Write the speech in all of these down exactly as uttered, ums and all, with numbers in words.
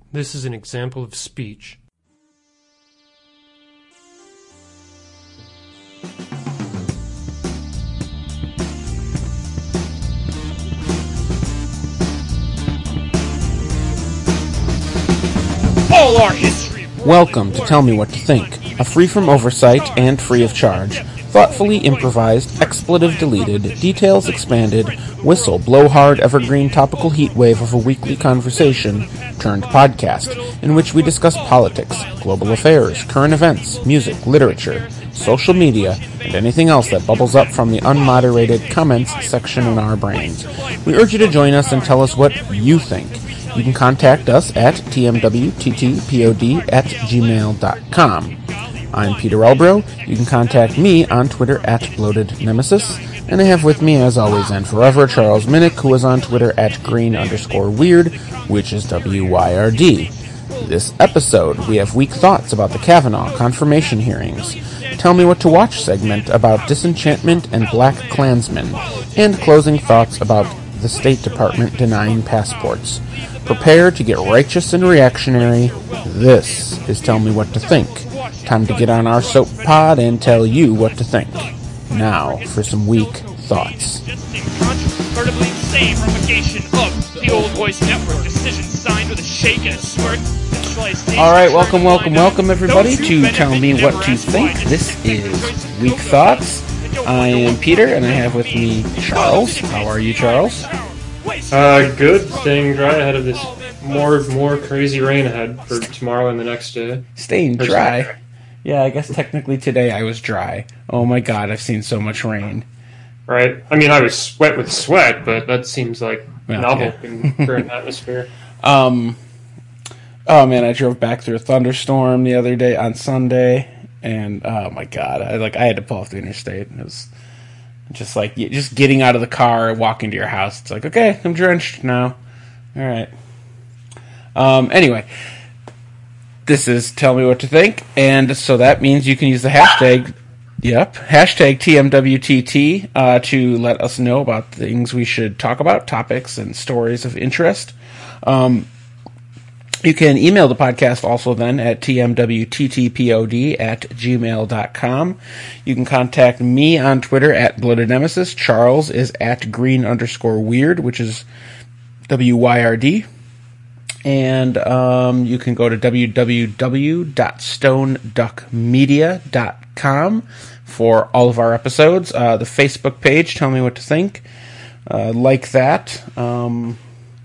This is an example of speech. All our history. Welcome to Tell Me What to Think, a free from oversight and free of charge, thoughtfully improvised, expletive deleted, details expanded, whistle blowhard evergreen topical heat wave of a weekly conversation turned podcast, in which we discuss politics, global affairs, current events, music, literature, social media, and anything else that bubbles up from the unmoderated comments section in our brains. We urge you to join us and tell us what you think. You can contact us at t m w t t pod at gmail dot com. I'm Peter Elbro. You can contact me on Twitter at Bloated Nemesis. And I have with me, as always and forever, Charles Minnick, who is on Twitter at green underscore weird, which is W Y R D. This episode, we have weak thoughts about the Kavanaugh confirmation hearings, Tell Me What to Watch segment about disenchantment and Black Klansmen, and closing thoughts about the State Department denying passports. Prepare to get righteous and reactionary. This is Tell Me What to Think. Time to get on our soap pod and tell you what to think. Now for some weak thoughts. Controvertibly insane revocation of the Old Voice Network decision signed with a shake and a smirk. All right, welcome, welcome, welcome, everybody, to Tell Me What to Think. This is Weak Thoughts. I am Peter, and I have with me Charles. How are you, Charles? Uh, good. Staying dry ahead of this more more crazy rain ahead for tomorrow and the next day. Staying dry? Yeah, I guess technically today I was dry. Oh my god, I've seen so much rain. Right. I mean, I was wet with sweat, but that seems like well, novel yeah. in current atmosphere. Um. Oh man, I drove back through a thunderstorm the other day on Sunday, and oh my god, I like I had to pull off the interstate. It was just like just getting out of the car, walking to your house. It's like, okay, I'm drenched now. All right. Um. Anyway, this is Tell Me What to Think, and so that means you can use the hashtag. Yep, hashtag T M W T T uh, to let us know about things we should talk about, topics and stories of interest. Um. You can email the podcast also then at t m w t t pod at gmail dot com. You can contact me on Twitter at Bloated Nemesis. Charles is at green underscore weird, which is W Y R D. And um, you can go to w w w dot stone duck media dot com for all of our episodes. Uh, the Facebook page, Tell Me What to Think. Uh, like that. Um...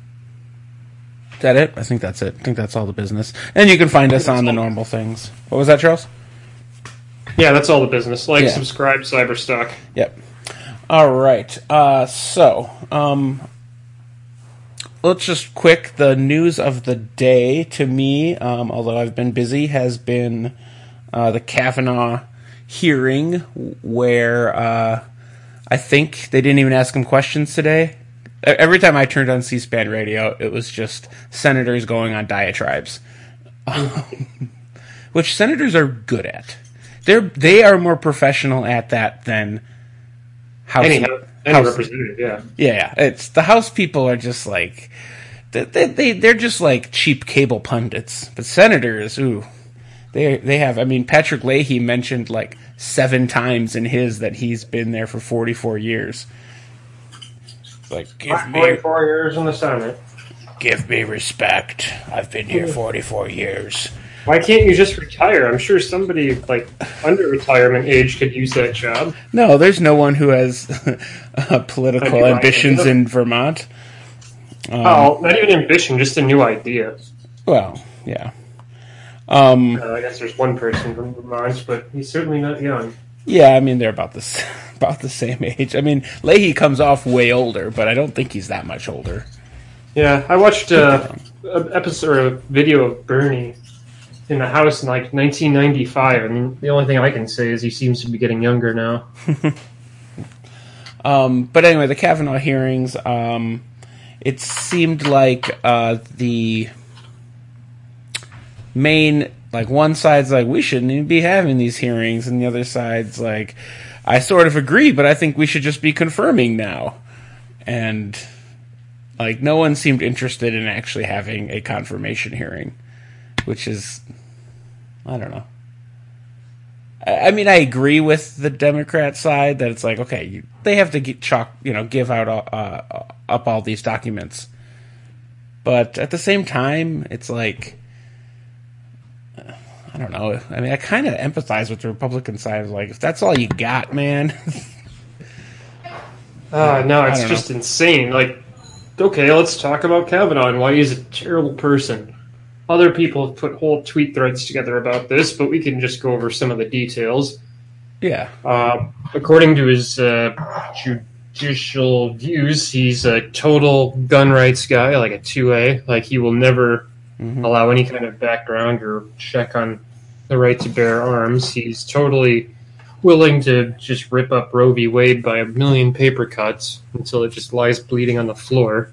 Is that it? I think that's it. I think that's all the business. And you can find us on the normal things. What was that, Charles? Yeah, that's all the business. Like, yeah. subscribe, Cyberstock. Yep. All right. Uh, so, um, let's just quick. The news of the day to me, um, although I've been busy, has been uh, the Kavanaugh hearing where uh, I think they didn't even ask him questions today. Every time I turned on C-SPAN radio, it was just senators going on diatribes, um, which senators are good at. They're they are more professional at that than House. Any, any House, representative, yeah, yeah. It's the House people are just like they they they're just like cheap cable pundits, but senators, ooh, they they have. I mean, Patrick Leahy mentioned like seven times in his that he's been there for forty-four years. Like, give me forty-four years in the Senate. Give me respect. I've been here forty-four years. Why can't you just retire? I'm sure somebody like under retirement age could use that job. No, there's no one who has uh, political ambitions right. in Vermont. Um, oh, not even ambition, just a new idea. Well, yeah. Um, uh, I guess there's one person from Vermont, but he's certainly not young. Yeah, I mean, they're about the, about the same age. I mean, Leahy comes off way older, but I don't think he's that much older. Yeah, I watched uh, an episode or a video of Bernie in the House in like nineteen ninety-five, and the only thing I can say is he seems to be getting younger now. um, but anyway, the Kavanaugh hearings, um, it seemed like uh, the main... Like, one side's like, we shouldn't even be having these hearings, and the other side's like, I sort of agree, but I think we should just be confirming now. And Like, no one seemed interested in actually having a confirmation hearing, which is, I don't know. I, I mean, I agree with the Democrat side that it's like, okay, you, they have to get chalk, you know, give out uh, up all these documents. But at the same time, it's like, I don't know. I mean, I kind of empathize with the Republican side. Like, if that's all you got, man. uh, no, it's just know. insane. Like, okay, let's talk about Kavanaugh and why he's a terrible person. Other people have put whole tweet threads together about this, but we can just go over some of the details. Yeah. Uh, according to his uh, judicial views, he's a total gun rights guy, like a two A. Like, he will never mm-hmm. allow any kind of background or check on the right to bear arms. He's totally willing to just rip up Roe v. Wade by a million paper cuts until it just lies bleeding on the floor.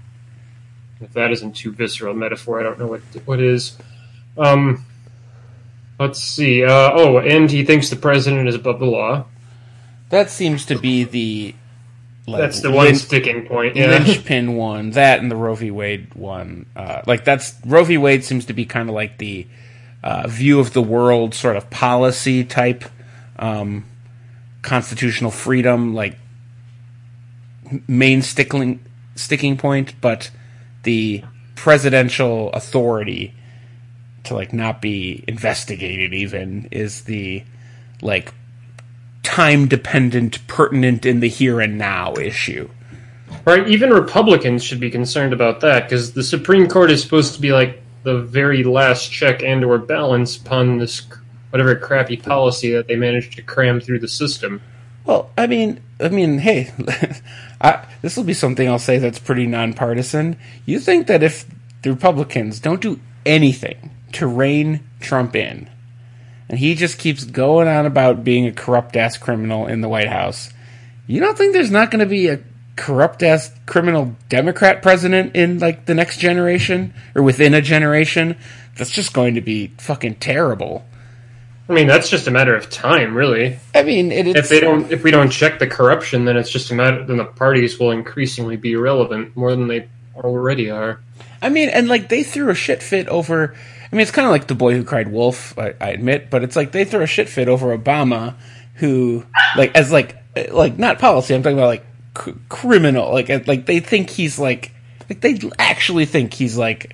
If that isn't too visceral a metaphor, I don't know what what is. Um, let's see. Uh, oh, and he thinks the president is above the law. That seems to be the... Like, that's the one lin- sticking point. Yeah. Linchpin one. That and the Roe v. Wade one. Uh, like, that's... Roe v. Wade seems to be kind of like the uh, view of the world sort of policy type um, constitutional freedom, like, main stickling, sticking point, but the presidential authority to, like, not be investigated even is the, like, time-dependent, pertinent in the here and now issue. Right, even Republicans should be concerned about that, because the Supreme Court is supposed to be, like, the very last check and or balance upon this whatever crappy policy that they managed to cram through the system. Well, I mean, I mean, hey, I, this will be something I'll say that's pretty nonpartisan. You think that if the Republicans don't do anything to rein Trump in, and he just keeps going on about being a corrupt-ass criminal in the White House, you don't think there's not going to be a corrupt-ass criminal Democrat president in, like, the next generation? Or within a generation? That's just going to be fucking terrible. I mean, that's just a matter of time, really. I mean, it, it's... if they don't, if we don't check the corruption, then it's just a matter. Then the parties will increasingly be irrelevant more than they already are. I mean, and like they threw a shit fit over. I mean, it's kind of like The Boy Who Cried Wolf, I, I admit, but it's like they threw a shit fit over Obama, who, like, as like, like not policy. I'm talking about like c- criminal. Like, like they think he's like, like they actually think he's like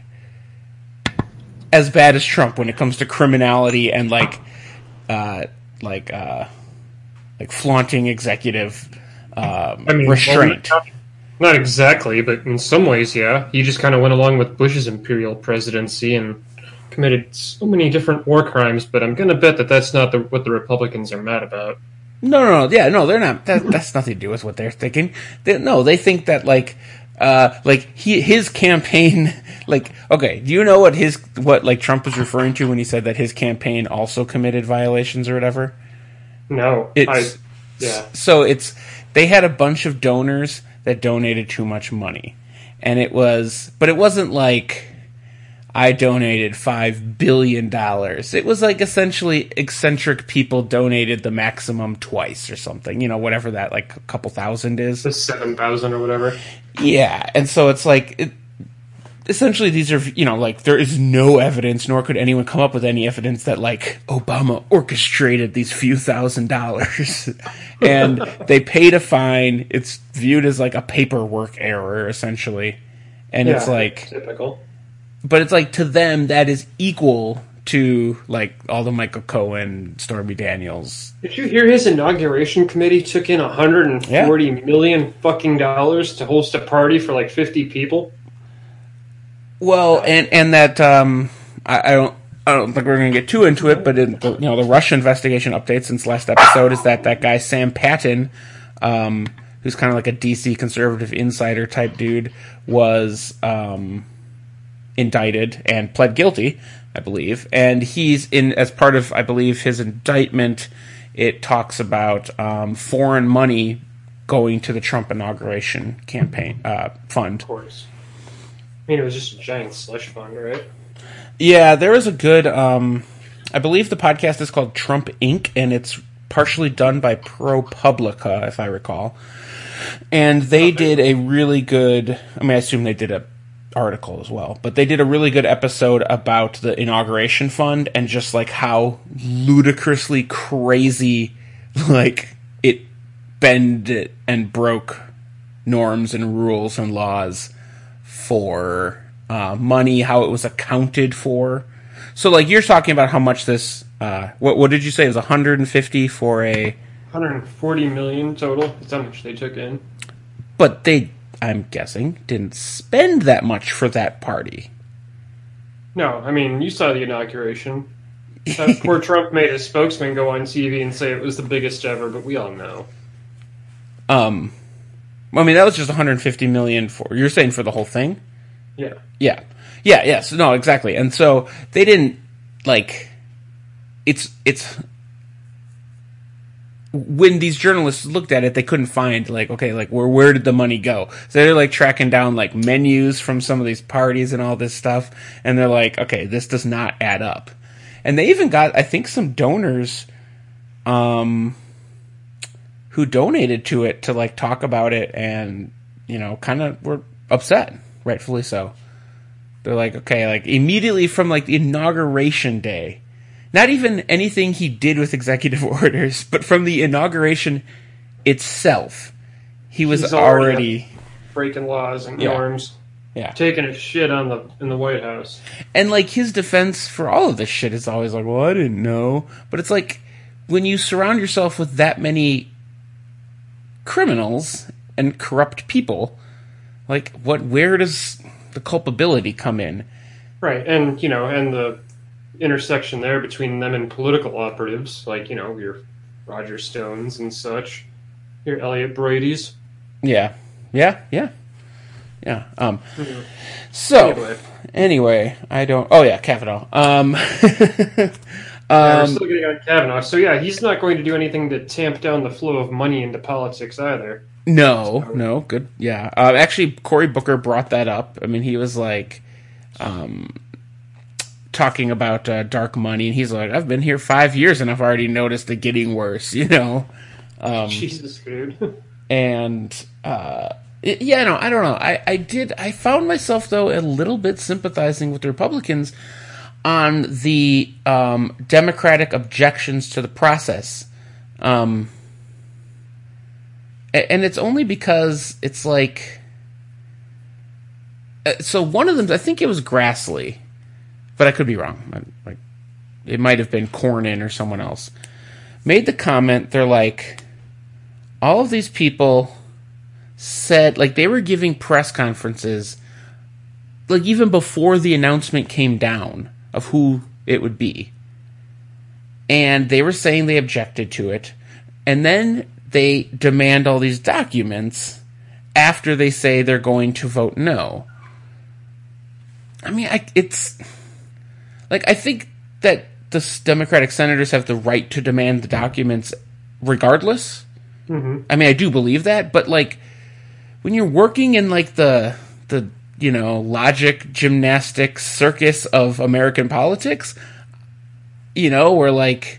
as bad as Trump when it comes to criminality and like. Uh, like, uh, like flaunting executive um, I mean, restraint. Well, not, not exactly, but in some ways, yeah. He just kind of went along with Bush's imperial presidency and committed so many different war crimes. But I'm going to bet that that's not the, what the Republicans are mad about. No, no, no, yeah, no, they're not. That, that's nothing to do with what they're thinking. They, no, they think that like. Uh, like he, his campaign, like, okay, do you know what his, what, like, Trump was referring to when he said that his campaign also committed violations or whatever? No. It's, I, yeah. So it's, they had a bunch of donors that donated too much money. And it was, but it wasn't like, I donated five billion dollars. It was like essentially eccentric people donated the maximum twice or something, you know, whatever that, like, a couple thousand is. The seven thousand or whatever. Yeah, and so it's like, it, essentially these are, you know, like, there is no evidence, nor could anyone come up with any evidence that, like, Obama orchestrated these few thousand dollars. And they paid a fine. It's viewed as, like, a paperwork error, essentially. And yeah, it's like... typical. But it's like, to them, that is equal to, like, all the Michael Cohen, Stormy Daniels. Did you hear his inauguration committee took in one hundred forty yeah. million fucking dollars to host a party for, like, fifty people? Well, and and that, um, I, I don't I don't think we're going to get too into it, but in the, you know, the Russia investigation update since last episode is that that guy, Sam Patton, um, who's kind of like a D C conservative insider type dude, was, um... indicted and pled guilty, I believe, and he's in as part of, I believe, his indictment. It talks about um, foreign money going to the Trump inauguration campaign uh, fund. Of course, I mean it was just a giant slush fund, right? Yeah, there is a good. Um, I believe the podcast is called Trump Incorporated, and it's partially done by ProPublica, if I recall. And they did a really good, I mean, I assume they did a article as well, but they did a really good episode about the inauguration fund and just like how ludicrously crazy, like, it bended and broke norms and rules and laws for uh, money, how it was accounted for. So, like, you're talking about how much this, uh, what what did you say? It was one hundred fifty for a... one hundred forty million total. That's how much they took in. But they, I'm guessing, didn't spend that much for that party. No, I mean, you saw the inauguration. That poor Trump made his spokesman go on T V and say it was the biggest ever, but we all know. Um, I mean, that was just one hundred fifty million for, you're saying for the whole thing? Yeah. Yeah. Yeah, yes, no, exactly. And so they didn't, like, it's, it's, when these journalists looked at it, they couldn't find, like, okay, like, where where did the money go? So they're, like, tracking down, like, menus from some of these parties and all this stuff, and they're like, okay, this does not add up. And they even got, I think, some donors um, who donated to it to, like, talk about it and, you know, kind of were upset, rightfully so. They're like, okay, like, immediately from, like, the inauguration day, not even anything he did with executive orders, but from the inauguration itself, he was He's already, already breaking laws and Yeah. norms, yeah. taking a shit on the in the White House. And, like, his defense for all of this shit is always like, well, I didn't know. But it's like, when you surround yourself with that many criminals and corrupt people, like, what, where does the culpability come in? Right, and, you know, and the intersection there between them and political operatives, like, you know, your Roger Stones and such, your Elliot Broidy's. Yeah. Yeah, yeah. Yeah. Um, Mm-hmm. So, Anyway. anyway, I don't... Oh, yeah, Kavanaugh. Um, Yeah, we're um, still getting on Kavanaugh. So, yeah, he's not going to do anything to tamp down the flow of money into politics either. no, no, good. Yeah. Uh, actually, Cory Booker brought that up. I mean, he was like... Um, talking about uh, dark money, and he's like, I've been here five years and I've already noticed it getting worse, you know? Um, Jesus, dude. and, uh, it, yeah, no, I don't know. I, I did, I found myself, though, a little bit sympathizing with the Republicans on the um, Democratic objections to the process. Um, and it's only because it's like, uh, so one of them, I think it was Grassley, but I could be wrong. Like, it might have been Cornyn or someone else. Made the comment, they're like, all of these people said, like, they were giving press conferences, like, even before the announcement came down of who it would be. And they were saying they objected to it. And then they demand all these documents after they say they're going to vote no. I mean, I, it's... Like, I think that the Democratic senators have the right to demand the documents regardless. Mm-hmm. I mean, I do believe that, but, like, when you're working in, like, the, the you know, logic, gymnastics, circus of American politics, you know, where, like,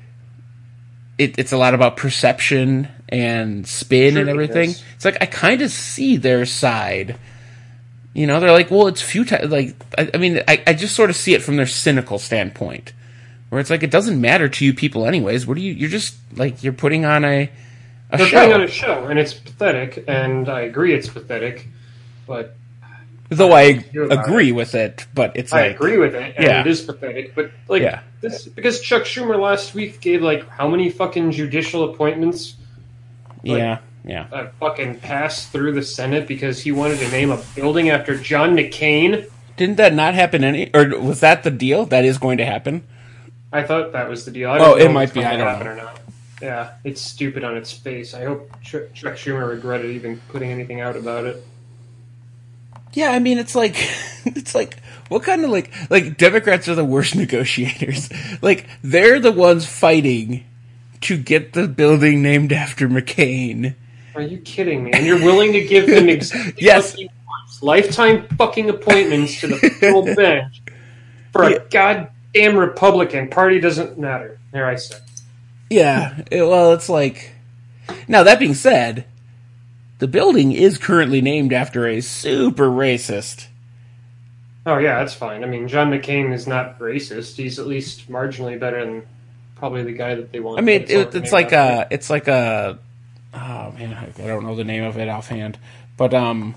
it, it's a lot about perception and spin Sure, and everything. yes. It's like, I kind of see their side. You know, they're like, well, it's futile. Like, I, I mean, I, I just sort of see it from their cynical standpoint, where it's like, it doesn't matter to you people anyways. What do you, you're just, like, you're putting on a, a They're show. putting on a show, and it's pathetic, and I agree it's pathetic, but... Though I, do about agree it. with it, but it's I like... agree with it, and yeah. it is pathetic, but, like, Yeah. this because Chuck Schumer last week gave, like, how many fucking judicial appointments? Like, Yeah, yeah. a fucking pass through the Senate because he wanted to name a building after John McCain? Didn't that not happen any... Or was that the deal? That is going to happen? I thought that was the deal. I Oh, don't it know might if it's be, going I to don't happen know. or not. Yeah, it's stupid on its face. I hope Ch- Chuck Schumer regretted even putting anything out about it. Yeah, I mean, it's like... It's like... What kind of, like... Like, Democrats are the worst negotiators. Like, they're the ones fighting to get the building named after McCain. Are you kidding me? And you're willing to give him exactly Yes. what he wants. Lifetime fucking appointments to the full bench for a Yeah. goddamn Republican. Party doesn't matter. There I said. Yeah, it, well, it's like... Now, that being said, the building is currently named after a super racist. Oh yeah, that's fine. I mean, John McCain is not racist. He's at least marginally better than probably the guy that they want. I mean, it, it's like a, it's like a, oh man, I don't know the name of it offhand, but um,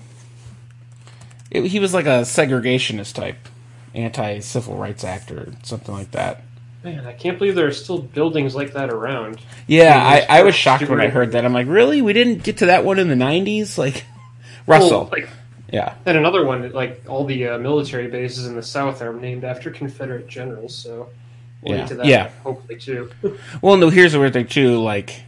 it, he was like a segregationist type, anti-civil rights actor, or something like that. Man, I can't believe there are still buildings like that around. Yeah, I, I, I was shocked when I heard that. I'm like, really? We didn't get to that one in the nineties? Like, Russell. Well, like, yeah. And another one, like, all the uh, military bases in the South are named after Confederate generals, so we'll yeah. get to that, yeah. hopefully, too. Well, no, here's the weird thing, too, like,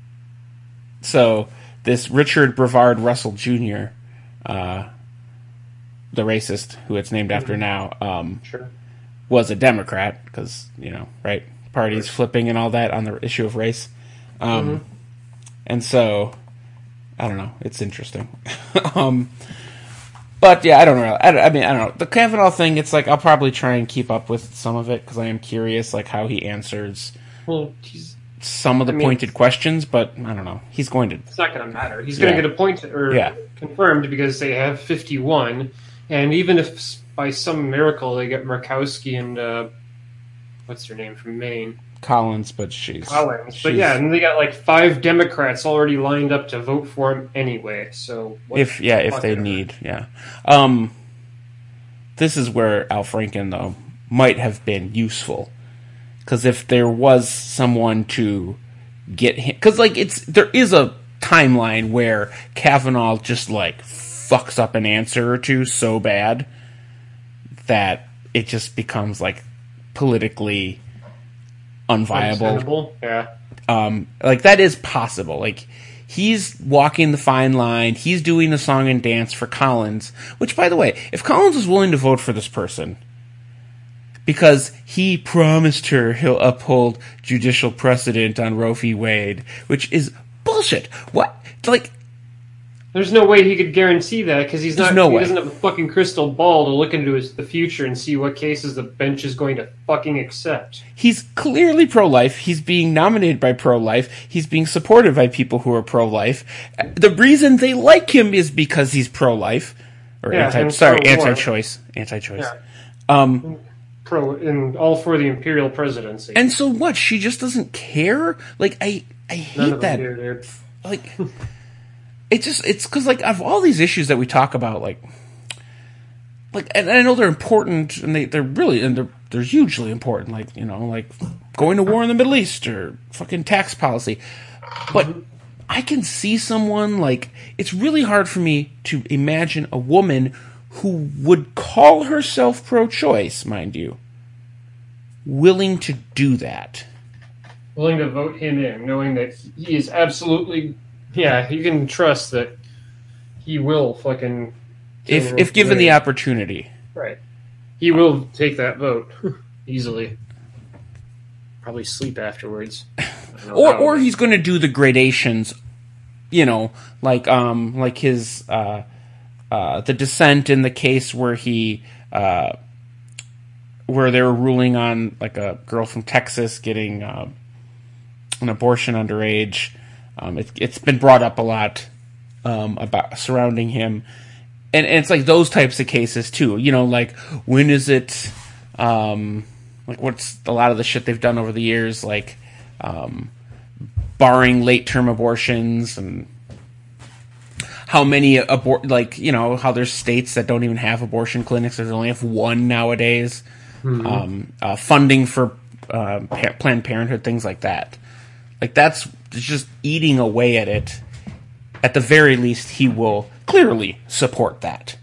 so, this Richard Brevard Russell Junior, uh, the racist, who it's named after now, um, sure. was a Democrat, because, you know, right, parties flipping and all that on the issue of race. Um, mm-hmm. And so, I don't know, it's interesting. um, but, yeah, I don't know. I, I mean, I don't know. The Kavanaugh thing, it's like, I'll probably try and keep up with some of it, because I am curious, like, how he answers well, he's, some of the I mean, pointed questions, but, I don't know. He's going to... It's not going to matter. He's going to yeah. get appointed, or yeah. confirmed, because they have fifty-one, and even if by some miracle they get Murkowski and uh, what's her name from Maine, Collins, but she's Collins, she's, but yeah, and they got like five Democrats already lined up to vote for him anyway. So if yeah, if they need, yeah, um, this is where Al Franken though might have been useful, because if there was someone to get him, because like it's there is a timeline where Kavanaugh just like fucks up an answer or two so bad that it just becomes like politically unviable. Yeah. Um, like that is possible. Like he's walking the fine line. He's doing the song and dance for Collins, which by the way, if Collins is willing to vote for this person because he promised her he'll uphold judicial precedent on Roe v. Wade, which is bullshit. What? Like, there's no way he could guarantee that because he's not. No he way. doesn't have a fucking crystal ball to look into his, the future and see what cases the bench is going to fucking accept. He's clearly pro-life. He's being nominated by pro-life. He's being supported by people who are pro-life. The reason they like him is because he's pro-life or yeah, anti. Sorry, pro-war. anti-choice. Anti-choice. Yeah. Um, pro and all for the imperial presidency. And so what? She just doesn't care. Like I, I hate None of that. them do, dude. Like. It just, it's because, like, of all these issues that we talk about, like, like, and I know they're important, and they, they're really, and they're, they're hugely important, like, you know, like, going to war in the Middle East, or fucking tax policy, but I can see someone, like, it's really hard for me to imagine a woman who would call herself pro-choice, mind you, willing to do that. Willing to vote him in, knowing that he is absolutely... Yeah, you can trust that he will fucking... If if given the opportunity. Right. He will take that vote. Easily. Probably sleep afterwards. Or how. Or he's going to do the gradations, you know, like um like his... Uh, uh, the dissent in the case where he... Uh, where they were ruling on, like, a girl from Texas getting uh, an abortion underage... Um, it, it's been brought up a lot um, about surrounding him, and, and it's like those types of cases too. You know, like when is it? Um, like what's a lot of the shit they've done over the years, like um, barring late term abortions, and how many abort like you know how there's states that don't even have abortion clinics. There's only have one nowadays. Mm-hmm. Um, uh, funding for uh, pa- Planned Parenthood, things like that. Like, that's just eating away at it. At the very least, he will clearly support that.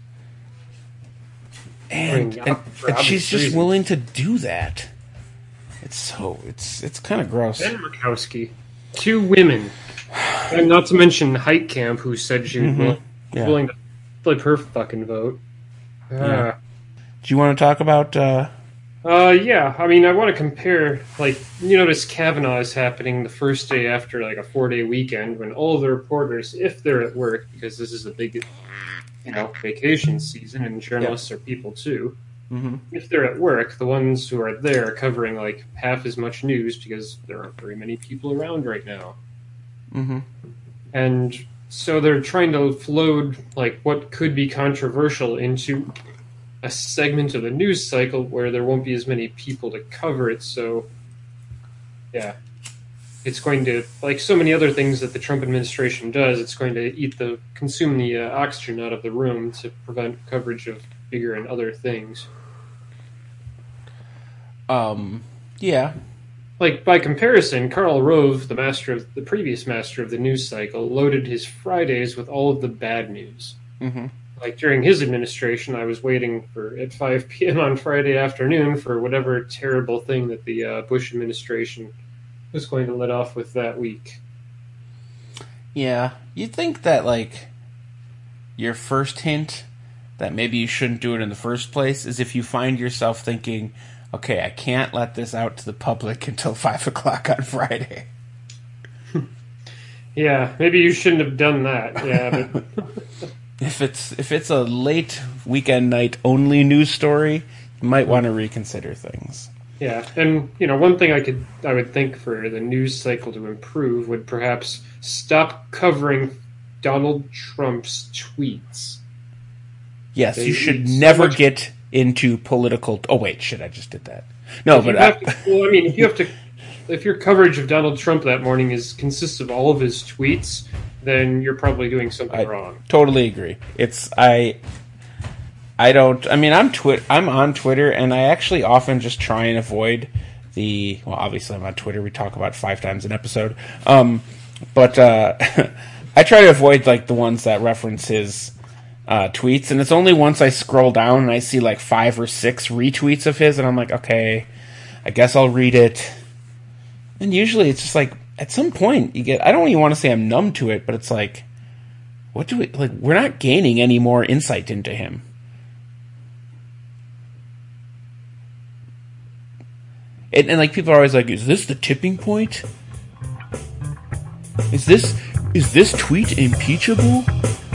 And, and, and she's just reasons. willing to do that. It's so, it's it's kind of gross. Ben Murkowski. Two women. And not to mention Heitkamp, who said she was mm-hmm. willing, yeah. willing to flip her fucking vote. Uh, yeah. Do you want to talk about... Uh, Uh, yeah, I mean, I want to compare, like, you notice Kavanaugh is happening the first day after, like, a four-day weekend when all the reporters, if they're at work, because this is a big, you know, vacation season, and journalists yeah. are people, too. Mm-hmm. If they're at work, the ones who are there are covering, like, half as much news because there aren't very many people around right now. Mm-hmm. And so they're trying to float like what could be controversial into a segment of the news cycle where there won't be as many people to cover it. So, yeah, it's going to, like so many other things that the Trump administration does, it's going to eat the consume the uh, oxygen out of the room to prevent coverage of bigger and other things. Um, yeah. Like, by comparison, Karl Rove, the master of the previous master of the news cycle, loaded his Fridays with all of the bad news. Mm-hmm. Like, during his administration, I was waiting for at five p.m. on Friday afternoon for whatever terrible thing that the uh, Bush administration was going to let off with that week. Yeah. You'd think that, like, your first hint that maybe you shouldn't do it in the first place is if you find yourself thinking, okay, I can't let this out to the public until five o'clock on Friday. Yeah, maybe you shouldn't have done that. Yeah, but if it's if it's a late weekend night only news story, you might want to reconsider things. Yeah, and you know, one thing I could I would think for the news cycle to improve would perhaps stop covering Donald Trump's tweets. Yes, They you should so never much- get into political. Oh wait, shit! I just did that. No, If you but have I, to, well, I mean, if you have to, if your coverage of Donald Trump that morning is consists of all of his tweets, then you're probably doing something I wrong. totally agree. It's I. I don't. I mean, I'm twi- I'm on Twitter, and I actually often just try and avoid the. Well, obviously, I'm on Twitter. We talk about it five times an episode. Um, but uh, I try to avoid like the ones that reference his uh, tweets, and it's only once I scroll down and I see like five or six retweets of his, and I'm like, okay, I guess I'll read it. And usually, it's just like at some point you get. I don't even want to say I'm numb to it, but it's like, what do we like? We're not gaining any more insight into him. And, and like people are always like, "Is this the tipping point? Is this is this tweet impeachable?"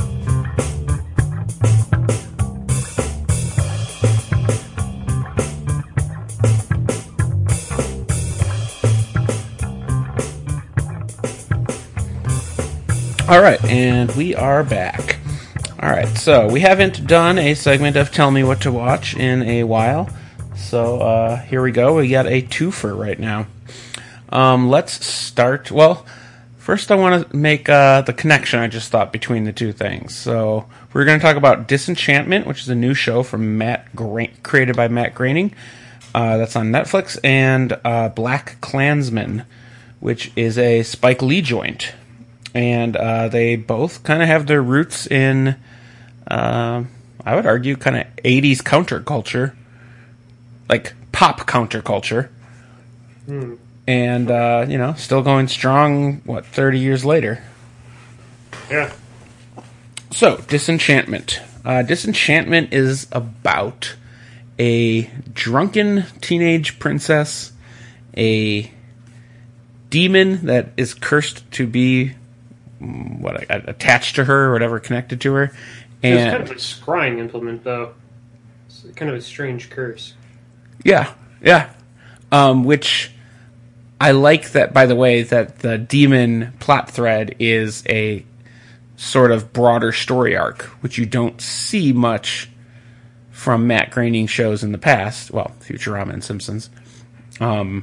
All right, and we are back. All right, so we haven't done a segment of Tell Me What to Watch in a while. So uh, here we go. We got a twofer right now. Um, let's start. Well, first I want to make uh, the connection I just thought between the two things. So we're going to talk about Disenchantment, which is a new show from Matt Gra- created by Matt Groening. Uh, that's on Netflix, and uh, Black Klansman, which is a Spike Lee joint. And uh, they both kind of have their roots in, uh, I would argue, kind of eighties counterculture. Like pop counterculture. Hmm. And, uh, you know, still going strong, what, thirty years later. Yeah. So, Disenchantment. Uh, Disenchantment is about a drunken teenage princess, a demon that is cursed to be, what, attached to her or whatever, connected to her. And It's kind of a scrying implement, though. It's kind of a strange curse. Yeah, yeah. Um, which I like that, by the way, that the demon plot thread is a sort of broader story arc, which you don't see much from Matt Groening shows in the past. Well, Futurama and Simpsons. Um,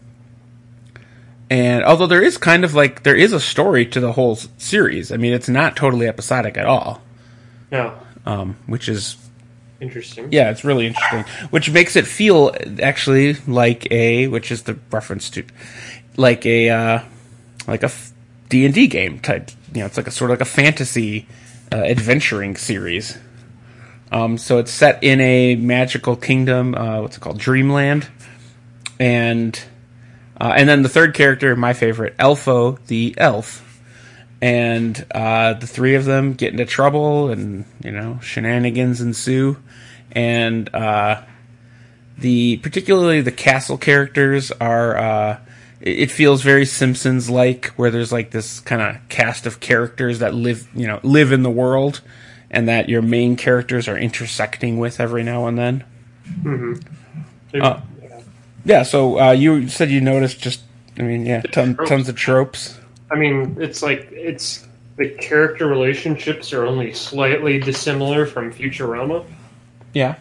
and although there is kind of like, there is a story to the whole series. I mean, it's not totally episodic at all. No. Um, which is... Interesting. Yeah, it's really interesting. Which makes it feel actually like a, which is the reference to, like a, uh, like a D and D game type. You know, it's like a sort of like a fantasy uh, adventuring series. Um, so it's set in a magical kingdom. Uh, what's it called? Dreamland. And uh, and then the third character, my favorite, Elfo the elf. And uh, the three of them get into trouble, and you know, shenanigans ensue. And uh, the particularly the castle characters are. Uh, it feels very Simpsons-like, where there's like this kind of cast of characters that live, you know, live in the world, and that your main characters are intersecting with every now and then. Mm-hmm. Uh, yeah. So uh, you said you noticed just, I mean, yeah, ton, tons of tropes. I mean, it's like it's the character relationships are only slightly dissimilar from Futurama. Yeah.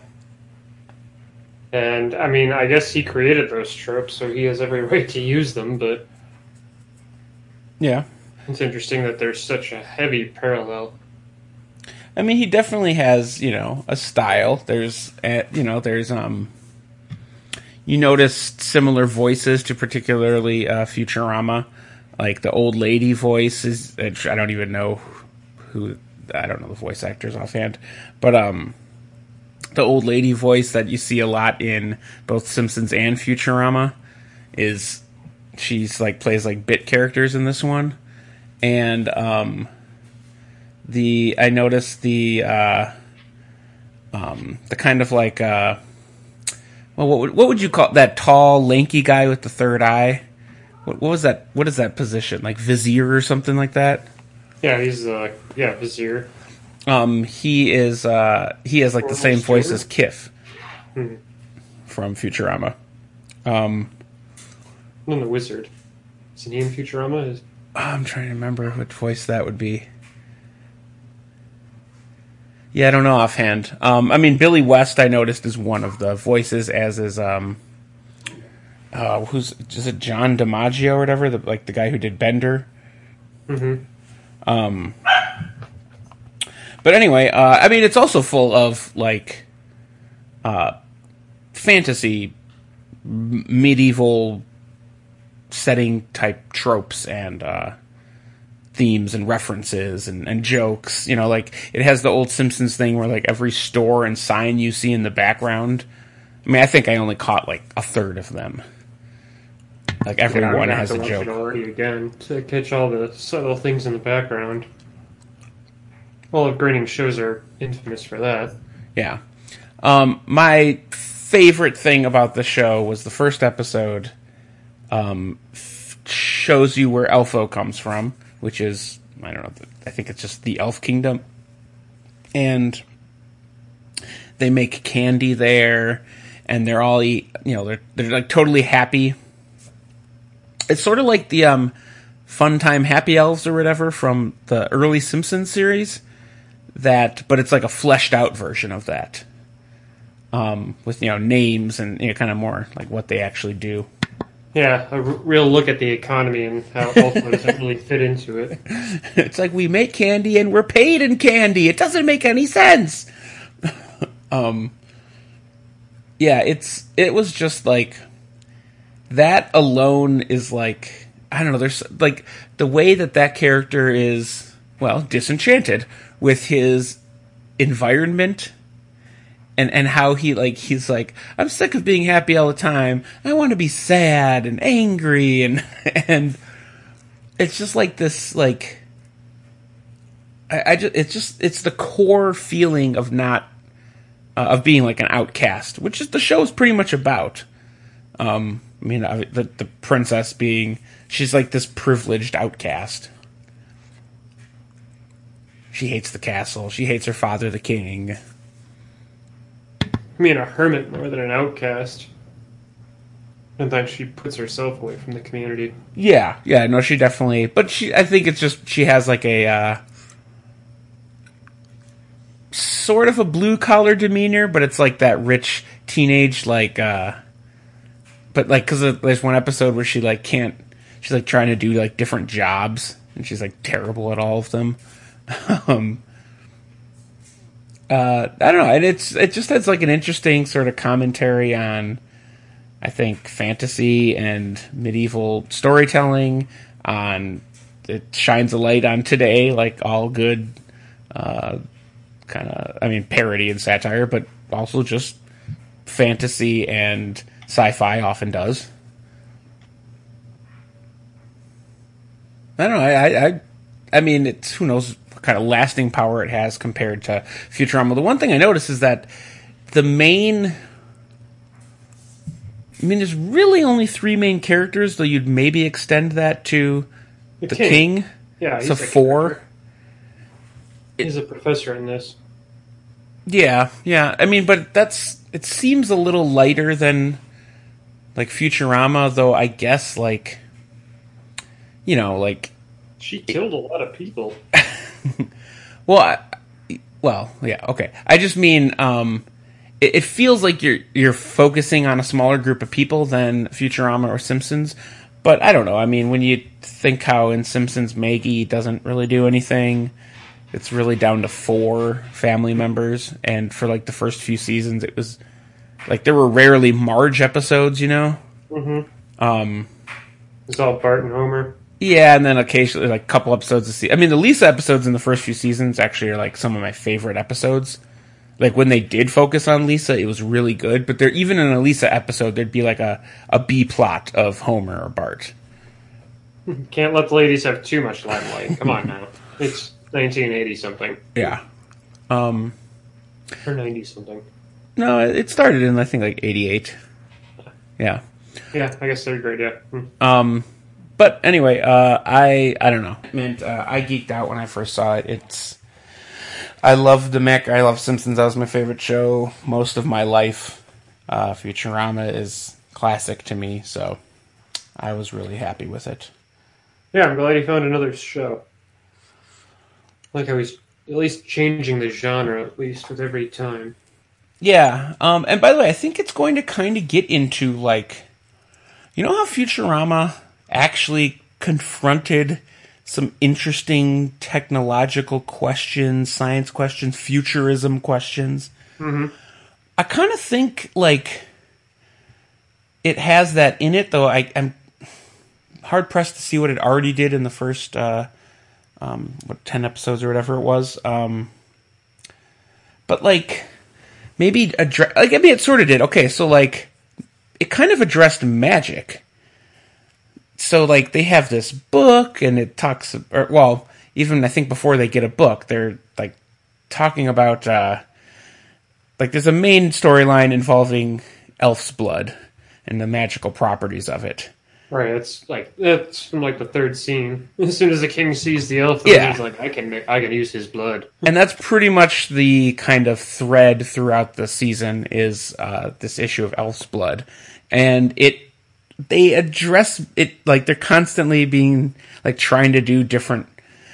And, I mean, I guess he created those tropes, so he has every right to use them, but Yeah. it's interesting that there's such a heavy parallel. I mean, he definitely has, you know, a style. There's, uh, you know, there's, um, you notice similar voices to particularly uh, Futurama. Like, the old lady voice is, I don't even know who, I don't know the voice actors offhand, but, um, the old lady voice that you see a lot in both Simpsons and Futurama is, she's, like, plays, like, bit characters in this one. And, um... The I noticed the uh, um, the kind of like uh, well, what would, what would you call that tall, lanky guy with the third eye? What, what was that? What is that position? Like Vizier or something like that? Yeah, he's uh, yeah Vizier. Um, he is uh, he has like the same voice as Kif hmm. from Futurama. Um, no, the wizard. Is he in Futurama? Is... I'm trying to remember what voice that would be. Yeah, I don't know offhand. Um, I mean, Billy West, I noticed, is one of the voices, as is, um, uh, who's, is it John DiMaggio or whatever? The, like, the guy who did Bender? Mm-hmm. Um, but anyway, uh, I mean, it's also full of, like, uh, fantasy, m- medieval setting type tropes and, uh, themes and references and, and jokes. You know, like, it has the old Simpsons thing where, like, every store and sign you see in the background, I mean, I think I only caught, like, a third of them. Like, everyone yeah, has a watch joke. It already again to catch all the subtle things in the background. All of Groening's shows are infamous for that. Yeah. Um, my favorite thing about the show was the first episode um, f- shows you where Elfo comes from, which is, I don't know, I think it's just the Elf Kingdom. And they make candy there, and they're all, eat, you know, they're, they're like totally happy. It's sort of like the um, Fun Time Happy Elves or whatever from the early Simpsons series, that, but it's like a fleshed out version of that. Um, with, you know, names and, you know, kind of more like what they actually do. Yeah, a r- real look at the economy and how Elfo doesn't really fit into it. It's like, we make candy and we're paid in candy. It doesn't make any sense. um, yeah, it's it was just like, that alone is like, I don't know, there's like, the way that that character is, well, disenchanted with his environment. And and how he, like, he's like, I'm sick of being happy all the time. I want to be sad and angry. And and it's just like this, like, I, I just, it's just, it's the core feeling of not, uh, of being like an outcast, which is the show's pretty much about. Um, I mean, uh, the, the princess being, she's like this privileged outcast. She hates the castle. She hates her father, the king. I mean, a hermit more than an outcast. And then she puts herself away from the community. Yeah, yeah, no, she definitely, but she, I think it's just, she has like a, uh, sort of a blue-collar demeanor, but it's like that rich teenage, like, uh, but like, cause there's one episode where she like can't, she's like trying to do like different jobs, and she's like terrible at all of them. um, Uh, I don't know, and it's it just has like an interesting sort of commentary on, I think, fantasy and medieval storytelling. On it shines a light on today, like all good, uh, kind of, I mean, parody and satire, but also just fantasy and sci-fi often does. I don't know. I I, I mean, it's, who knows kind of lasting power it has compared to Futurama. The one thing I noticed is that the main, I mean, there's really only three main characters, though you'd maybe extend that to the, the king. king. Yeah, he's so a four. Character. He's a professor in this. Yeah, yeah. I mean, but that's, it seems a little lighter than like Futurama, though I guess like, you know, like, She killed a lot of people. well, I, well, yeah, okay. I just mean, um, it, it feels like you're you're focusing on a smaller group of people than Futurama or Simpsons. But I don't know. I mean, when you think how in Simpsons Maggie doesn't really do anything, it's really down to four family members. And for like the first few seasons, it was like there were rarely Marge episodes, you know? Mm-hmm. Um, it's all Bart and Homer. Yeah, and then occasionally like a couple episodes of season. I mean, the Lisa episodes in the first few seasons actually are like some of my favorite episodes. Like when they did focus on Lisa, it was really good. But there, even in a Lisa episode, there'd be like a, a B plot of Homer or Bart. Can't let the ladies have too much limelight. Come on now, it's nineteen eighty something. Yeah, um, or ninety something. No, it started in I think like eighty-eight. Yeah. Yeah, I guess third grade. Yeah. Hmm. Um, but anyway, uh, I I don't know. I meant uh, I geeked out when I first saw it. It's I love the Mech. I love Simpsons. That was my favorite show most of my life. Uh, Futurama is classic to me, so I was really happy with it. Yeah, I'm glad he found another show. Like I was at least changing the genre, at least with every time. Yeah, um, and by the way, I think it's going to kind of get into, like, you know how Futurama actually confronted some interesting technological questions, science questions, futurism questions? Mm-hmm. I kind of think, like, it has that in it, though I, I'm hard-pressed to see what it already did in the first, uh, um, what, ten episodes or whatever it was. Um, but, like, maybe, address, like, I mean, it sort of did. Okay, so, like, it kind of addressed magic. So, like, they have this book, and it talks, or, well, even I think before they get a book, they're, like, talking about, uh, like, there's a main storyline involving elf's blood and the magical properties of it. Right, it's like, it's from, like, the third scene. As soon as the king sees the elf, yeah. he's like, I can, make, I can use his blood. And that's pretty much the kind of thread throughout the season is uh, this issue of elf's blood. And it, they address it, like, they're constantly being, like, trying to do different,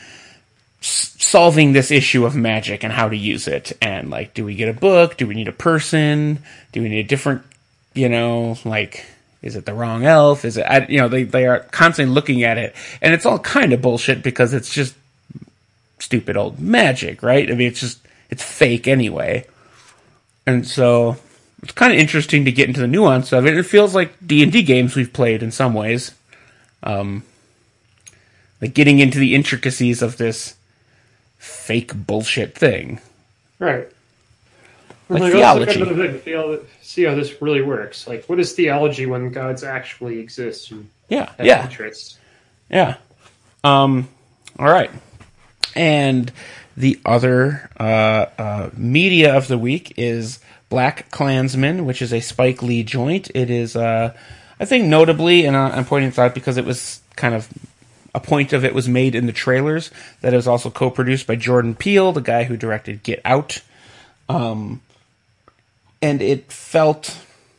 s- solving this issue of magic and how to use it. And, like, do we get a book? Do we need a person? Do we need a different, you know, like, is it the wrong elf? Is it, I, you know, they, they are constantly looking at it. And it's all kind of bullshit because it's just stupid old magic, right? I mean, it's just, it's fake anyway. And so it's kind of interesting to get into the nuance of it. It feels like D and D games we've played in some ways. Um, like getting into the intricacies of this fake bullshit thing. Right. Like, like theology. Thing, see how this really works. Like, what is theology when gods actually exist? And yeah, have yeah. interests? Yeah. Um, all right. And the other uh, uh, media of the week is Black Klansman, which is a Spike Lee joint. It is, uh, I think, notably, and I'm pointing this out because it was kind of a point of it was made in the trailers, that it was also co-produced by Jordan Peele, the guy who directed Get Out. Um, and it felt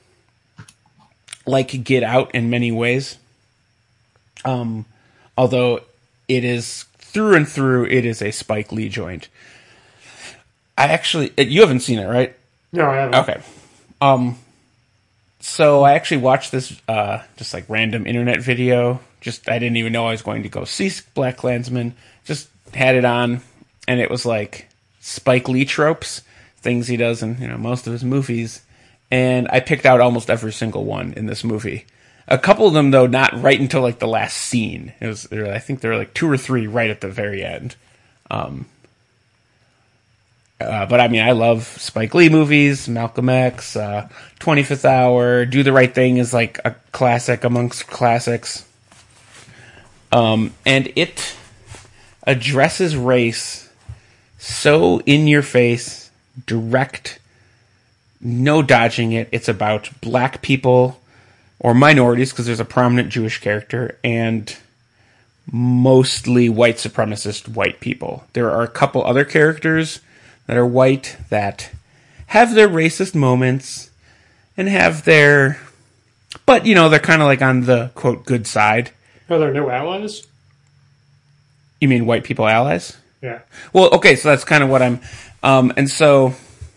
like Get Out in many ways. Um, although it is, through and through, it is a Spike Lee joint. I actually, you haven't seen it, right? No, I haven't. Okay. Um, so I actually watched this, uh, just like random internet video. Just, I didn't even know I was going to go see Black Klansman. Just had it on, and it was like Spike Lee tropes, things he does in, you know, most of his movies. And I picked out almost every single one in this movie. A couple of them, though, not right until like the last scene. It was, I think there were like two or three right at the very end. Um, uh, but I mean, I love Spike Lee movies, Malcolm X, uh, twenty-fifth Hour, Do the Right Thing is like a classic amongst classics. Um, and it addresses race so in your face, direct, no dodging it. It's about black people or minorities, because there's a prominent Jewish character, and mostly white supremacist white people. There are a couple other characters that are white that have their racist moments and have their, but, you know, they're kind of like on the, quote, good side. Are there no allies? You mean white people allies? Yeah. Well, okay, so that's kind of what I'm... Um, and so...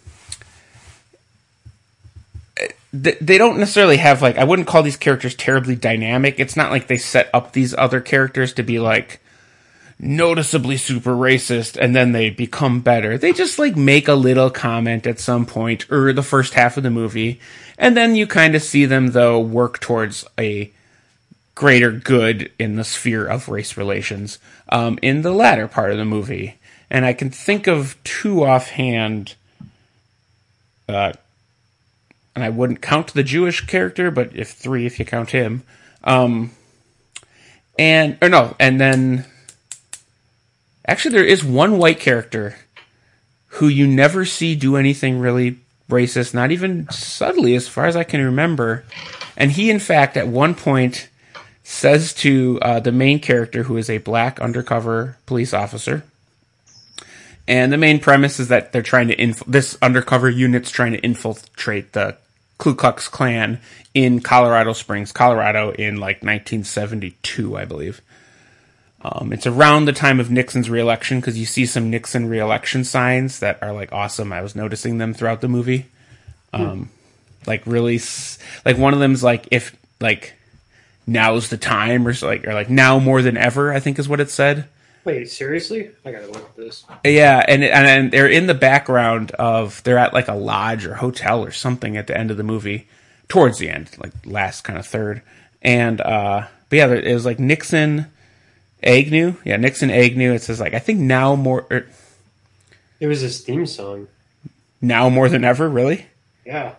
They don't necessarily have, like... I wouldn't call these characters terribly dynamic. It's not like they set up these other characters to be, like, noticeably super racist, and then they become better. They just, like, make a little comment at some point, or the first half of the movie, and then you kind of see them, though, work towards a greater good in the sphere of race relations um, in the latter part of the movie. And I can think of two offhand, uh, and I wouldn't count the Jewish character, but if three, if you count him. Um, and, or no, and then, actually there is one white character who you never see do anything really racist, not even subtly as far as I can remember. And he, in fact, at one point says to uh, the main character, who is a black undercover police officer, and the main premise is that they're trying to inf- this undercover unit's trying to infiltrate the Ku Klux Klan in Colorado Springs, Colorado, in like nineteen seventy-two, I believe. Um, it's around the time of Nixon's reelection, because you see some Nixon reelection signs that are like awesome. I was noticing them throughout the movie. Um, hmm. Like really, like one of them's like, if like now's the time, or like, or like now more than ever, I think is what it said. Wait, seriously? I gotta look at this. Yeah, and, and and they're in the background of, they're at like a lodge or hotel or something at the end of the movie, towards the end, like last kind of third. And, uh, but yeah, it was like Nixon, Agnew. Yeah, Nixon, Agnew. It says like, I think now more, er, it was his theme song. Now more than ever, really? Yeah.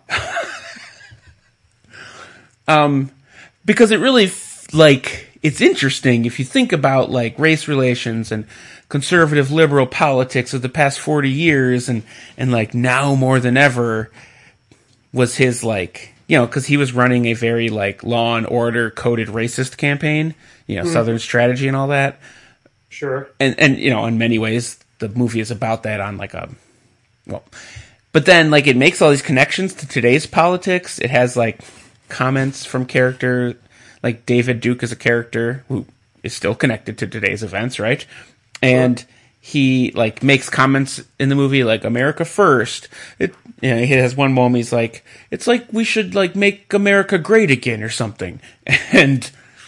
um, because it really, like, it's interesting if you think about like race relations and conservative liberal politics of the past forty years, and, and like now more than ever was his, like, you know, cause he was running a very like law and order coded racist campaign, you know, mm. Southern strategy and all that. Sure. And, and, you know, in many ways the movie is about that on like a, well, but then like it makes all these connections to today's politics. It has like comments from characters. Like David Duke is a character who is still connected to today's events, right? And sure. He like makes comments in the movie like America first. It, you know, he has one moment he's like, it's like we should like make America great again or something. And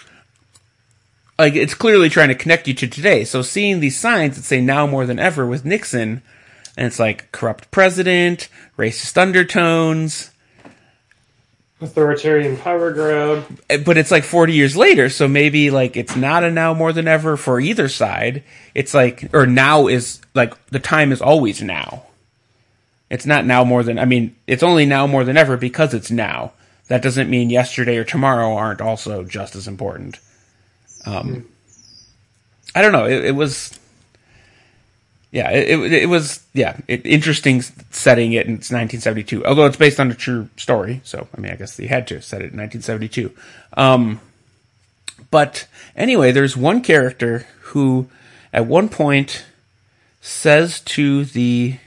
like it's clearly trying to connect you to today. So seeing these signs that say now more than ever with Nixon, and it's like corrupt president, racist undertones, authoritarian power grab. But it's like forty years later, so maybe like it's not a now more than ever for either side. It's like, or now is like, the time is always now. It's not now more than, I mean, it's only now more than ever because it's now. That doesn't mean yesterday or tomorrow aren't also just as important. Um, mm. I don't know. It, it was, yeah, it, it, it was, yeah, it, interesting setting it in nineteen seventy-two, although it's based on a true story. So, I mean, I guess they had to set it in nineteen seventy-two. Um, but anyway, there's one character who at one point says to the,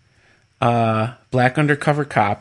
uh, black undercover cop,